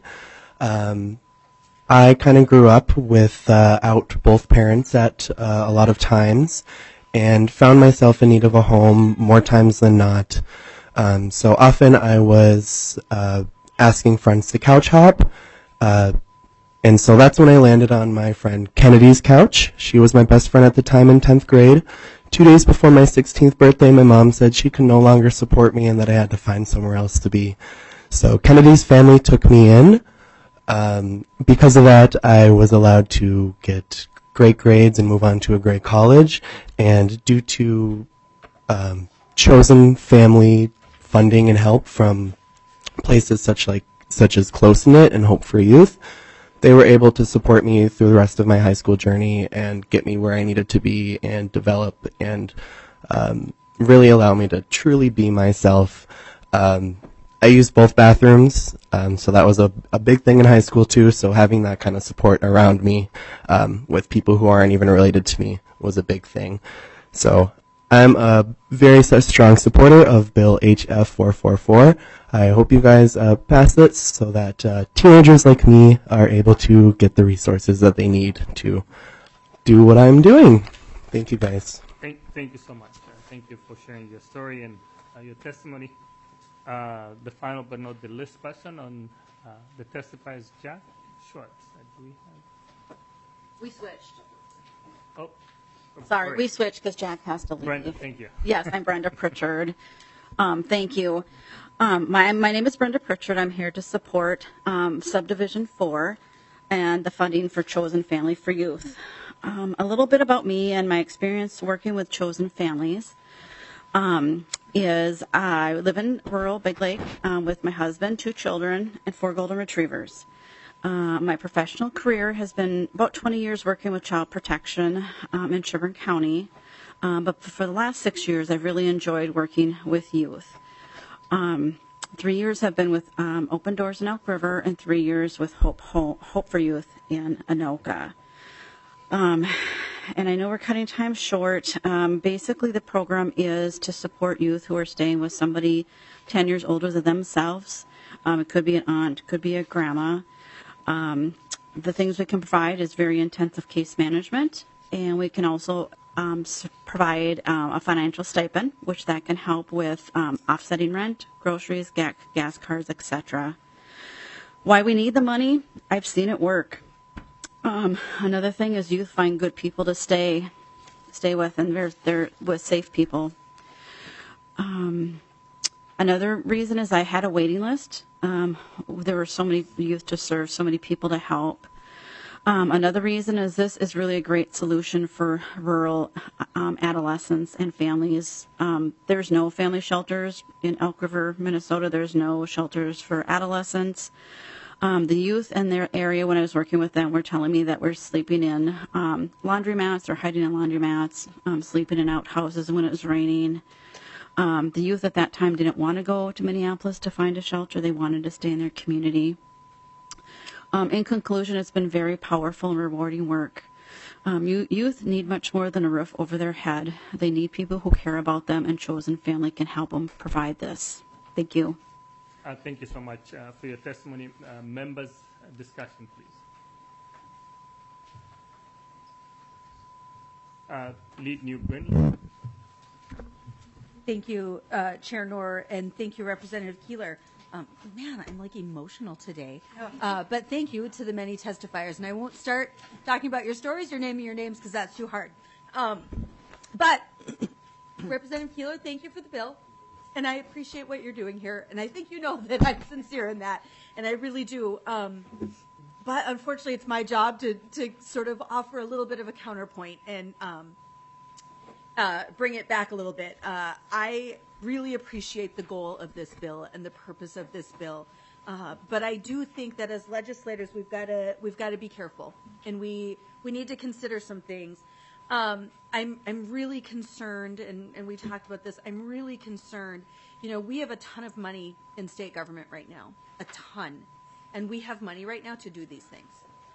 I kind of grew up without both parents at a lot of times, and found myself in need of a home more times than not. So often I was asking friends to couch hop, and so that's when I landed on my friend Kennedy's couch. She was my best friend at the time in 10th grade. 2 days before my 16th birthday, my mom said she could no longer support me and that I had to find somewhere else to be. So Kennedy's family took me in. Because of that, I was allowed to get great grades and move on to a great college. And due to chosen family funding and help from places such as Close Knit and Hope for Youth, they were able to support me through the rest of my high school journey and get me where I needed to be and develop and really allow me to truly be myself. I used both bathrooms, so that was a big thing in high school too, so having that kind of support around me with people who aren't even related to me was a big thing. So I'm a very strong supporter of Bill HF 444. I hope you guys pass this so that teenagers like me are able to get the resources that they need to do what I'm doing. Thank you guys. Thank you so much. Thank you for sharing your story and your testimony. The final but not the least person on the testifier is Jack Schwartz. We switched. Oh. Sorry, we switched because Jack has to leave. Brenda, thank you. Yes, I'm Brenda Pritchard. Thank you. My name is Brenda Pritchard. I'm here to support Subdivision 4. and the funding for Chosen Family for Youth. A little bit about me and my experience working with Chosen Families is I live in rural Big Lake with my husband, 2 children, and 4 golden retrievers. My professional career has been about 20 years working with child protection in Sherburne County, but for the last 6 years, I've really enjoyed working with youth. 3 years have been with Open Doors in Elk River, and 3 years with Hope for Youth in Anoka. And I know we're cutting time short. Basically, the program is to support youth who are staying with somebody 10 years older than themselves. It could be an aunt, it could be a grandma. The things we can provide is very intensive case management, and we can also provide a financial stipend, which that can help with offsetting rent, groceries, gas cards, etc. Why we need the money? I've seen it work. Another thing is youth find good people to stay with, and they're with safe people. Another reason is I had a waiting list. There were so many youth to serve, so many people to help. Another reason is this is really a great solution for rural adolescents and families. There's no family shelters in Elk River, Minnesota. There's no shelters for adolescents. The youth in their area, when I was working with them, were telling me that we're sleeping in laundromats or hiding in laundromats, sleeping in outhouses when it was raining. The youth at that time didn't want to go to Minneapolis to find a shelter. They wanted to stay in their community. In conclusion, it's been very powerful and rewarding work. Youth need much more than a roof over their head. They need people who care about them, and Chosen Family can help them provide this. Thank you. Thank you so much for your testimony. Members, discussion, please. Lead New Britain. Thank you, Chair Knorr, and thank you, Representative Keeler. Man, I'm like emotional today. But thank you to the many testifiers. And I won't start talking about your stories, your names, because that's too hard. But Representative Keeler, thank you for the bill. And I appreciate what you're doing here. And I think you know that I'm sincere in that. And I really do. But unfortunately, it's my job to sort of offer a little bit of a counterpoint and bring it back a little bit. I really appreciate the goal of this bill and the purpose of this bill. But I do think that as legislators, we've got to be careful. And we need to consider some things. I'm really concerned, and we talked about this, I'm really concerned. You know, we have a ton of money in state government right now, a ton. And we have money right now to do these things.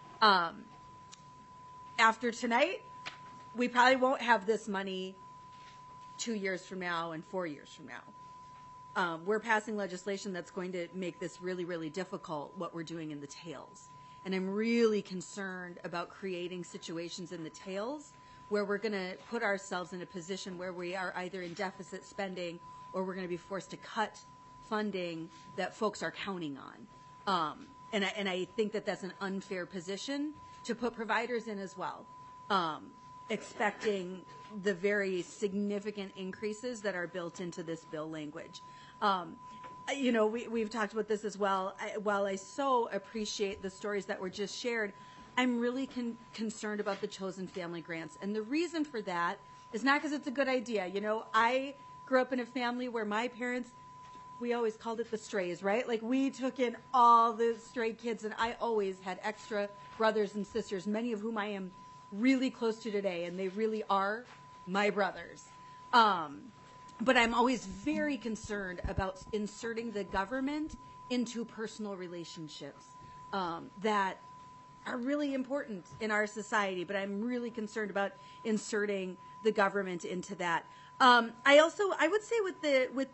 After tonight, we probably won't have this money 2 years from now and 4 years from now. We're passing legislation that's going to make this really, really difficult, what we're doing in the tails. And I'm really concerned about creating situations in the tails where we're going to put ourselves in a position where we are either in deficit spending or we're going to be forced to cut funding that folks are counting on. And I think that that's an unfair position to put providers in as well, expecting the very significant increases that are built into this bill language. You know, we've talked about this as well. While I so appreciate the stories that were just shared, I'm really concerned about the Chosen Family grants. And the reason for that is not because it's a good idea. You know, I grew up in a family where my parents, we always called it the strays, right? Like we took in all the stray kids, and I always had extra brothers and sisters, many of whom I am really close to today, and they really are my brothers. But I'm always very concerned about inserting the government into personal relationships that are really important in our society, but I'm really concerned about inserting the government into that. I would say with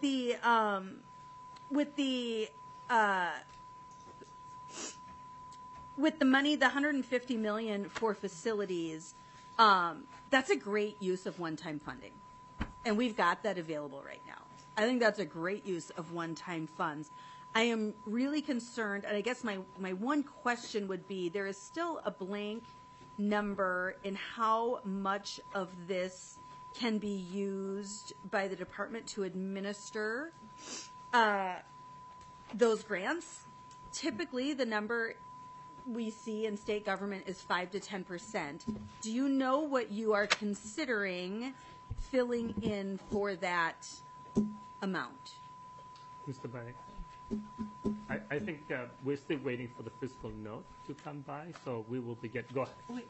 the money, the $150 million for facilities, that's a great use of one-time funding, and we've got that available right now. I think that's a great use of one-time funds. I am really concerned, and I guess my one question would be, there is still a blank number in how much of this can be used by the department to administer those grants. Typically, the number we see in state government is 5 to 10%. Do you know what you are considering filling in for that amount? Mr. Bannick, I think we're still waiting for the fiscal note to come by, so we will go ahead. Wait.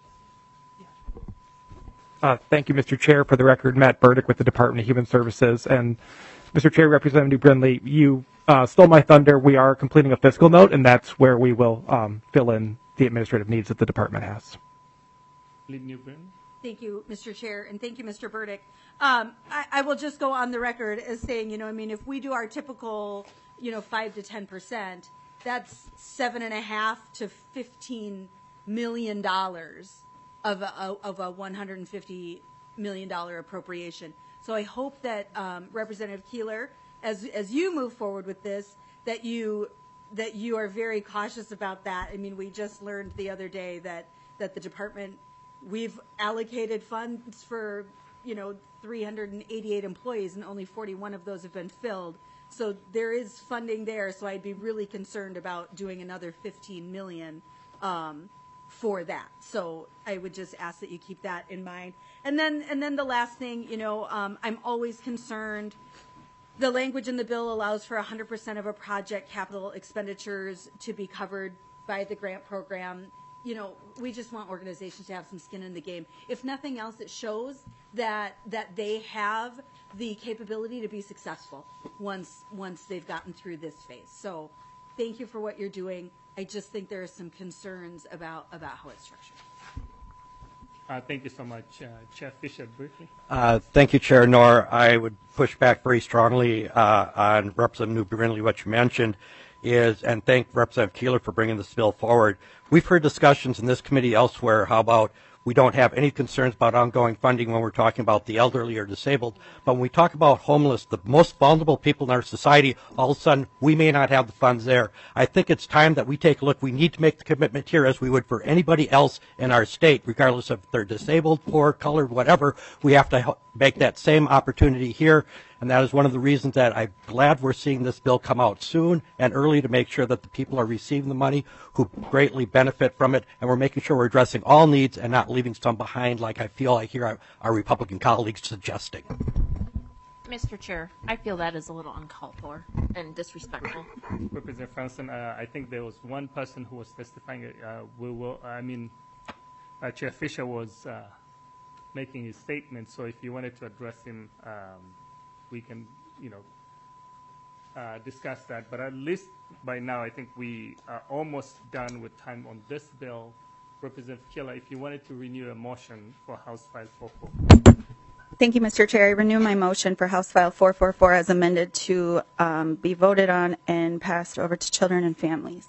Thank you, Mr. Chair. For the record, Matt Burdick with the Department of Human Services. And Mr. Chair, Representative Brindley, you stole my thunder. We are completing a fiscal note, and that's where we will fill in the administrative needs that the department has. Lead Newbern. Thank you, Mr. Chair, and thank you, Mr. Burdick. I will just go on the record as saying, if we do our typical, 5 to 10%, that's $7.5 to $15 million of a $150 million appropriation. So I hope that Representative Keeler, as you move forward with this, that you are very cautious about that. I mean, we just learned the other day that the department, we've allocated funds for 388 employees, and only 41 of those have been filled. So there is funding there. So I'd be really concerned about doing another $15 million for that. So I would just ask that you keep that in mind. And then the last thing, I'm always concerned. The language in the bill allows for 100% of a project capital expenditures to be covered by the grant program. We just want organizations to have some skin in the game. If nothing else, it shows that they have the capability to be successful once they've gotten through this phase. So thank you for what you're doing. I just think there are some concerns about how it's structured. Thank you so much. Chair Fisher, briefly. Thank you, Chair Knorr. I would push back very strongly on Representative Brindley, what you mentioned and thank Representative Keeler for bringing this bill forward. We've heard discussions in this committee elsewhere how about we don't have any concerns about ongoing funding when we're talking about the elderly or disabled. But when we talk about homeless, the most vulnerable people in our society, all of a sudden, we may not have the funds there. I think it's time that we take a look. We need to make the commitment here as we would for anybody else in our state, regardless if they're disabled, poor, colored, whatever. We have to make that same opportunity here. And that is one of the reasons that I'm glad we're seeing this bill come out soon and early to make sure that the people are receiving the money who greatly benefit from it. And we're making sure we're addressing all needs and not leaving some behind like I feel I hear our Republican colleagues suggesting. Mr. Chair, I feel that is a little uncalled for and disrespectful. Representative Franson, I think there was one person who was testifying. Chair Fisher was making his statement. So if you wanted to address him, we can, discuss that. But at least by now, I think we are almost done with time on this bill. Representative Keeler, if you wanted to renew a motion for House File 444. Thank you, Mr. Chair. I renew my motion for House File 444 as amended to be voted on and passed over to children and families.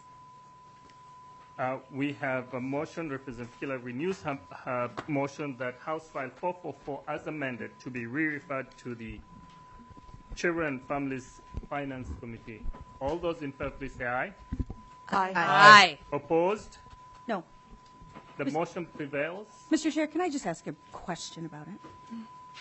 We have a motion. Representative Keeler renews her motion that House File 444 as amended to be re-referred to the Children and Families Finance Committee. All those in favor, please say aye. Aye. Aye. Opposed? No. The motion prevails. Mr. Chair, can I just ask a question about it?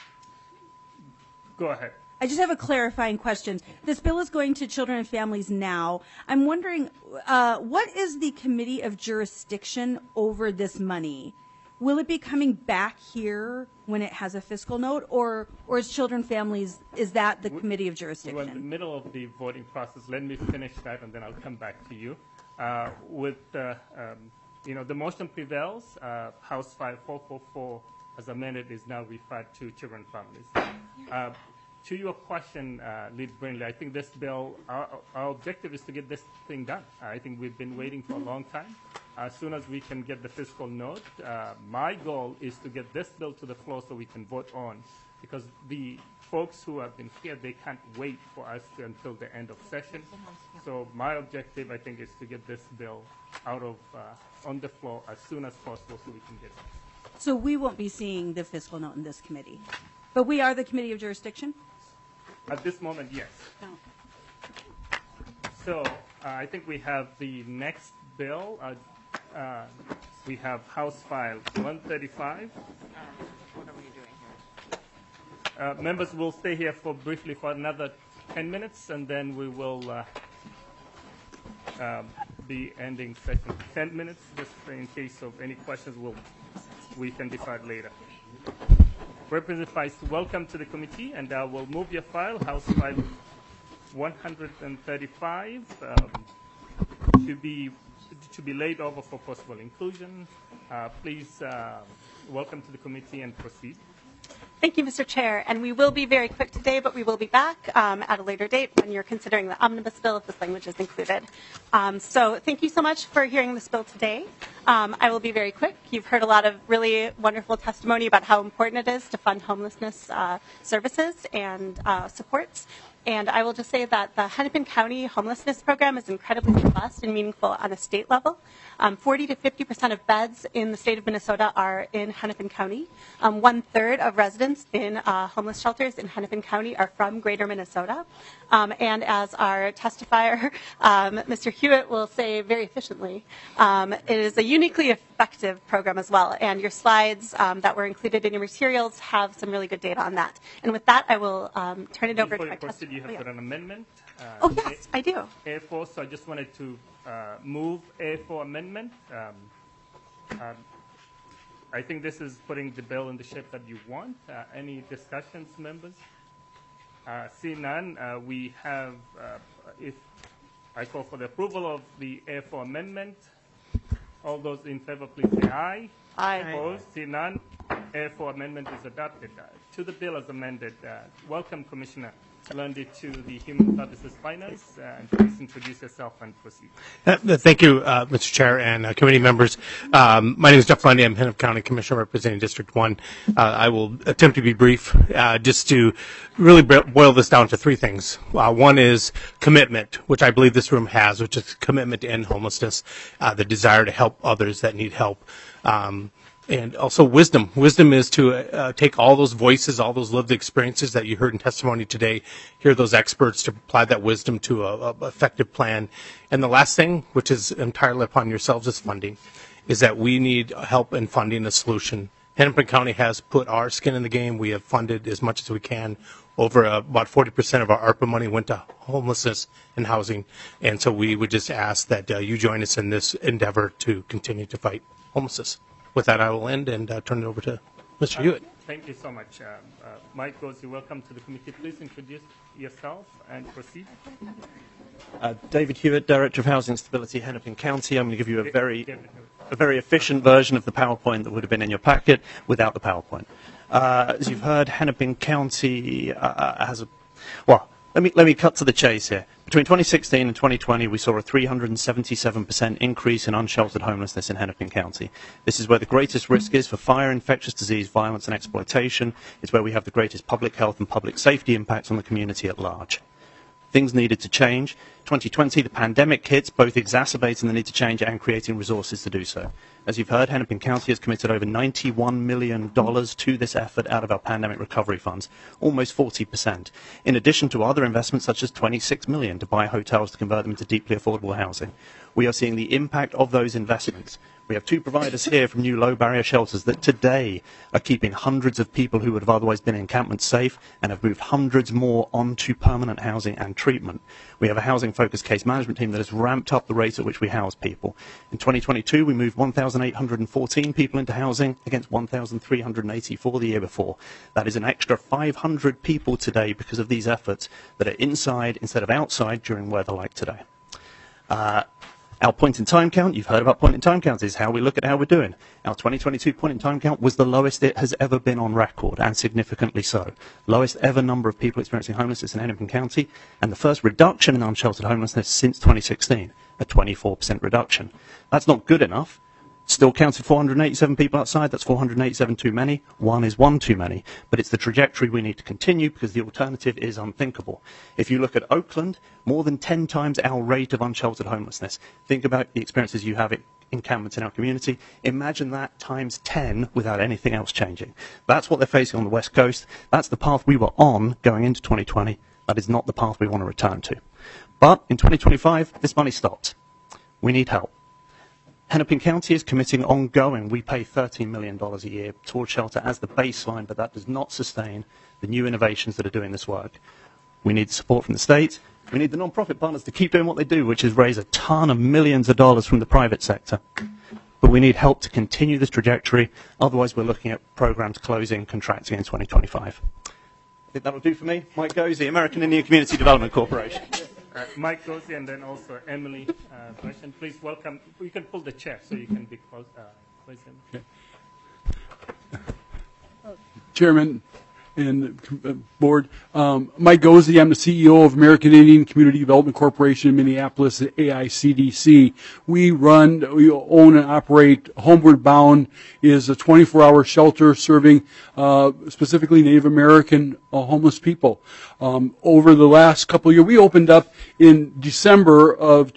Go ahead. I just have a clarifying question. This bill is going to children and families now. I'm wondering, what is the committee of jurisdiction over this money? Will it be coming back here when it has a fiscal note, or is children and families, is that the committee of jurisdiction? We're in the middle of the voting process. Let me finish that, and then I'll come back to you. The motion prevails. House File 444 as amended is now referred to children and families. To your question, Lead Brindley, I think this bill, our objective is to get this thing done. I think we've been waiting for a long time. As soon as we can get the fiscal note, my goal is to get this bill to the floor so we can vote on, because the folks who have been here, they can't wait for us until the end of session. So my objective, I think, is to get this bill out of on the floor as soon as possible so we can get it. So we won't be seeing the fiscal note in this committee, but we are the committee of jurisdiction? At this moment, yes. No. So I think we have the next bill. We have House File 135. What are we doing here? Members will stay here briefly for another 10 minutes, and then we will be ending session in 10 minutes, just in case of any questions we can decide later. Representative Feist, welcome to the committee, and we'll move your file, House File 135, to be laid over for possible inclusion. Please welcome to the committee and proceed. Thank you, Mr. Chair. And we will be very quick today, but we will be back at a later date when you're considering the omnibus bill if this language is included. So thank you so much for hearing this bill today. I will be very quick. You've heard a lot of really wonderful testimony about how important it is to fund homelessness services and supports. And I will just say that the Hennepin County homelessness program is incredibly robust and meaningful on a state level. 40 to 50% of beds in the state of Minnesota are in Hennepin County. 1/3 of residents in homeless shelters in Hennepin County are from Greater Minnesota. And as our testifier, Mr. Hewitt, will say very efficiently, it is a uniquely effective program as well. And your slides that were included in your materials have some really good data on that. And with that, I will turn it over to our testifier. You have got an amendment. Oh, yes, I do. A4, so I just wanted to move A4 amendment. I think this is putting the bill in the shape that you want. Any discussions, members? See none, we have, if I call for the approval of the A4 amendment. All those in favor, please say aye. Aye. Opposed? See none. A4 amendment is adopted. To the bill as amended, welcome Commissioner Lundy to the Human Services Finance, and please introduce yourself and proceed. Thank you, Mr. Chair and committee members. My name is Jeff Lundy. I'm Hennepin County Commissioner representing District 1. I will attempt to be brief, just to really boil this down to three things. One is commitment, which I believe this room has, which is commitment to end homelessness, the desire to help others that need help. And also wisdom. Wisdom is to take all those voices, all those lived experiences that you heard in testimony today, hear those experts to apply that wisdom to a effective plan. And the last thing, which is entirely upon yourselves, is funding, is that we need help in funding a solution. Hennepin County has put our skin in the game. We have funded as much as we can. Over about 40% of our ARPA money went to homelessness and housing. And so we would just ask that you join us in this endeavor to continue to fight homelessness. With that, I will end and turn it over to Mr. Hewitt. Thank you so much. Mike Gosey, welcome to the committee. Please introduce yourself and proceed. David Hewitt, Director of Housing Stability, Hennepin County. I'm going to give you a very efficient version of the PowerPoint that would have been in your packet without the PowerPoint. As you've heard, Hennepin County has a... Well, let me cut to the chase here. Between 2016 and 2020, we saw a 377% increase in unsheltered homelessness in Hennepin County. This is where the greatest risk is for fire, infectious disease, violence, and exploitation. It's where we have the greatest public health and public safety impacts on the community at large. Things needed to change. 2020, the pandemic hits, both exacerbating the need to change and creating resources to do so. As you've heard, Hennepin County has committed over $91 million to this effort out of our pandemic recovery funds, almost 40%, in addition to other investments such as $26 million to buy hotels to convert them into deeply affordable housing. We are seeing the impact of those investments. We have two providers here from new low-barrier shelters that today are keeping hundreds of people who would have otherwise been in encampments safe and have moved hundreds more onto permanent housing and treatment. We have a housing-focused case management team that has ramped up the rate at which we house people. In 2022, we moved 1,814 people into housing against 1,384 the year before. That is an extra 500 people today because of these efforts that are inside instead of outside during weather like today. Our point-in-time count, you've heard about point-in-time counts, is how we look at how we're doing. Our 2022 point-in-time count was the lowest it has ever been on record, and significantly so. Lowest ever number of people experiencing homelessness in Hennepin County, and the first reduction in unsheltered homelessness since 2016, a 24% reduction. That's not good enough. Still counted 487 people outside. That's 487 too many. One is one too many. But it's the trajectory we need to continue because the alternative is unthinkable. If you look at Oakland, more than 10 times our rate of unsheltered homelessness. Think about the experiences you have at encampments in our community. Imagine that times 10 without anything else changing. That's what they're facing on the West Coast. That's the path we were on going into 2020. That is not the path we want to return to. But in 2025, this money stops. We need help. Hennepin County is committing ongoing. We pay $13 million a year towards shelter as the baseline, but that does not sustain the new innovations that are doing this work. We need support from the state, We need the non-profit partners to keep doing what they do, which is raise a ton of millions of dollars from the private sector. But we need help to continue this trajectory. Otherwise, we're looking at programs closing, contracting in 2025. I think that'll do for me. Mike Gozi, American Indian Community Development Corporation. Mike Gozi, and then also Emily Bresson. Please welcome. You can pull the chair so you can be close. Okay. Chairman and board, Mike Gozi, I'm the CEO of American Indian Community Development Corporation in Minneapolis at AICDC. We own and operate Homeward Bound is a 24-hour shelter serving specifically Native American homeless people. Over the last couple of years, we opened up in December of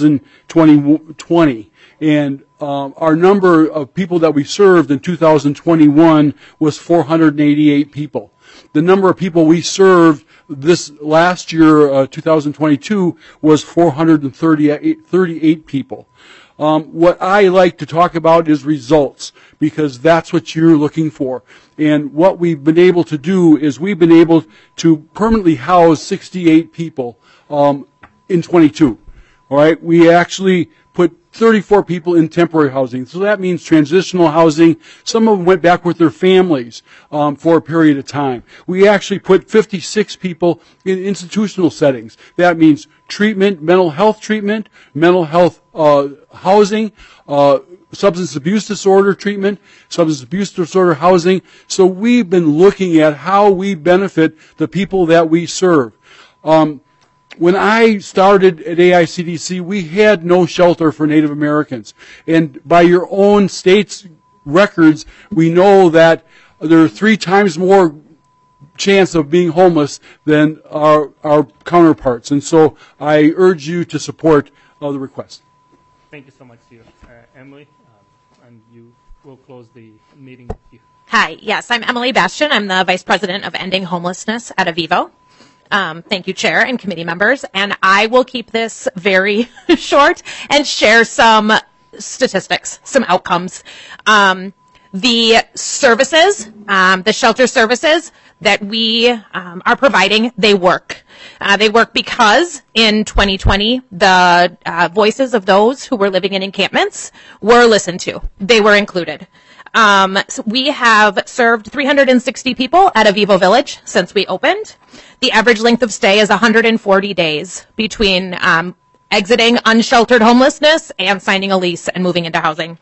2020. And our number of people that we served in 2021 was 488 people. The number of people we served this last year, 2022, was 438 people. What I like to talk about is results, because that's what you're looking for. And what we've been able to do is we've been able to permanently house 68 people in 22. All right, we actually put 34 people in temporary housing. So that means transitional housing. Some of them went back with their families for a period of time. We actually put 56 people in institutional settings. That means treatment, mental health housing, substance abuse disorder treatment, substance abuse disorder housing. So we've been looking at how we benefit the people that we serve. When I started at AICDC, we had no shelter for Native Americans. And by your own state's records, we know that there are 3 times more chance of being homeless than our counterparts. And so I urge you to support the request. Thank you so much to you. Emily, and you will close the meeting. Hi, yes, I'm Emily Bastian. I'm the Vice President of Ending Homelessness at Avivo. Thank you, Chair and committee members. And I will keep this very short and share some statistics, some outcomes. The services, the shelter services that we are providing, they work. They work because in 2020, the voices of those who were living in encampments were listened to. They were included. So we have served 360 people at Avivo Village since we opened. The average length of stay is 140 days between exiting unsheltered homelessness and signing a lease and moving into housing.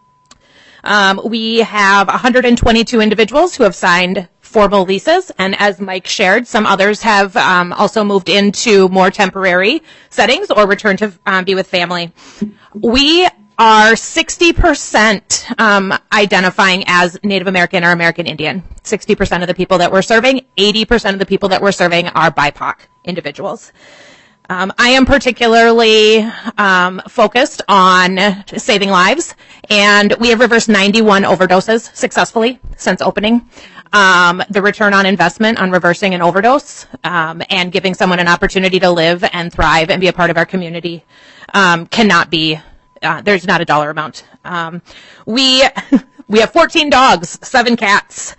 We have 122 individuals who have signed formal leases, and as Mike shared, some others have also moved into more temporary settings or returned to be with family. We are 60% identifying as Native American or American Indian. 60% of the people that we're serving, 80% of the people that we're serving are BIPOC individuals. I am particularly focused on saving lives, and we have reversed 91 overdoses successfully since opening. The return on investment on reversing an overdose and giving someone an opportunity to live and thrive and be a part of our community cannot be, there's not a dollar amount. We have 14 dogs, 7 cats.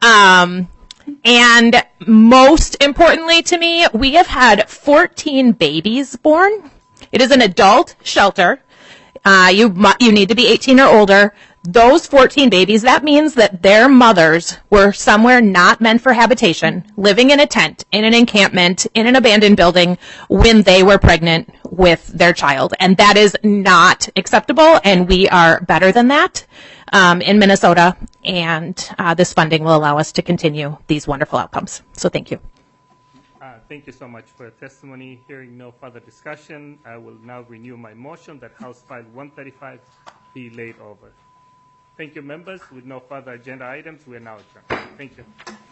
And most importantly to me, we have had 14 babies born. It is an adult shelter. You need to be 18 or older. Those 14 babies, that means that their mothers were somewhere not meant for habitation, living in a tent, in an encampment, in an abandoned building when they were pregnant with their child. And that is not acceptable, and we are better than that in Minnesota, and this funding will allow us to continue these wonderful outcomes. So thank you. Thank you so much for your testimony. Hearing no further discussion, I will now renew my motion that House File 135 be laid over. Thank you, members. With no further agenda items, we are now adjourned. Thank you.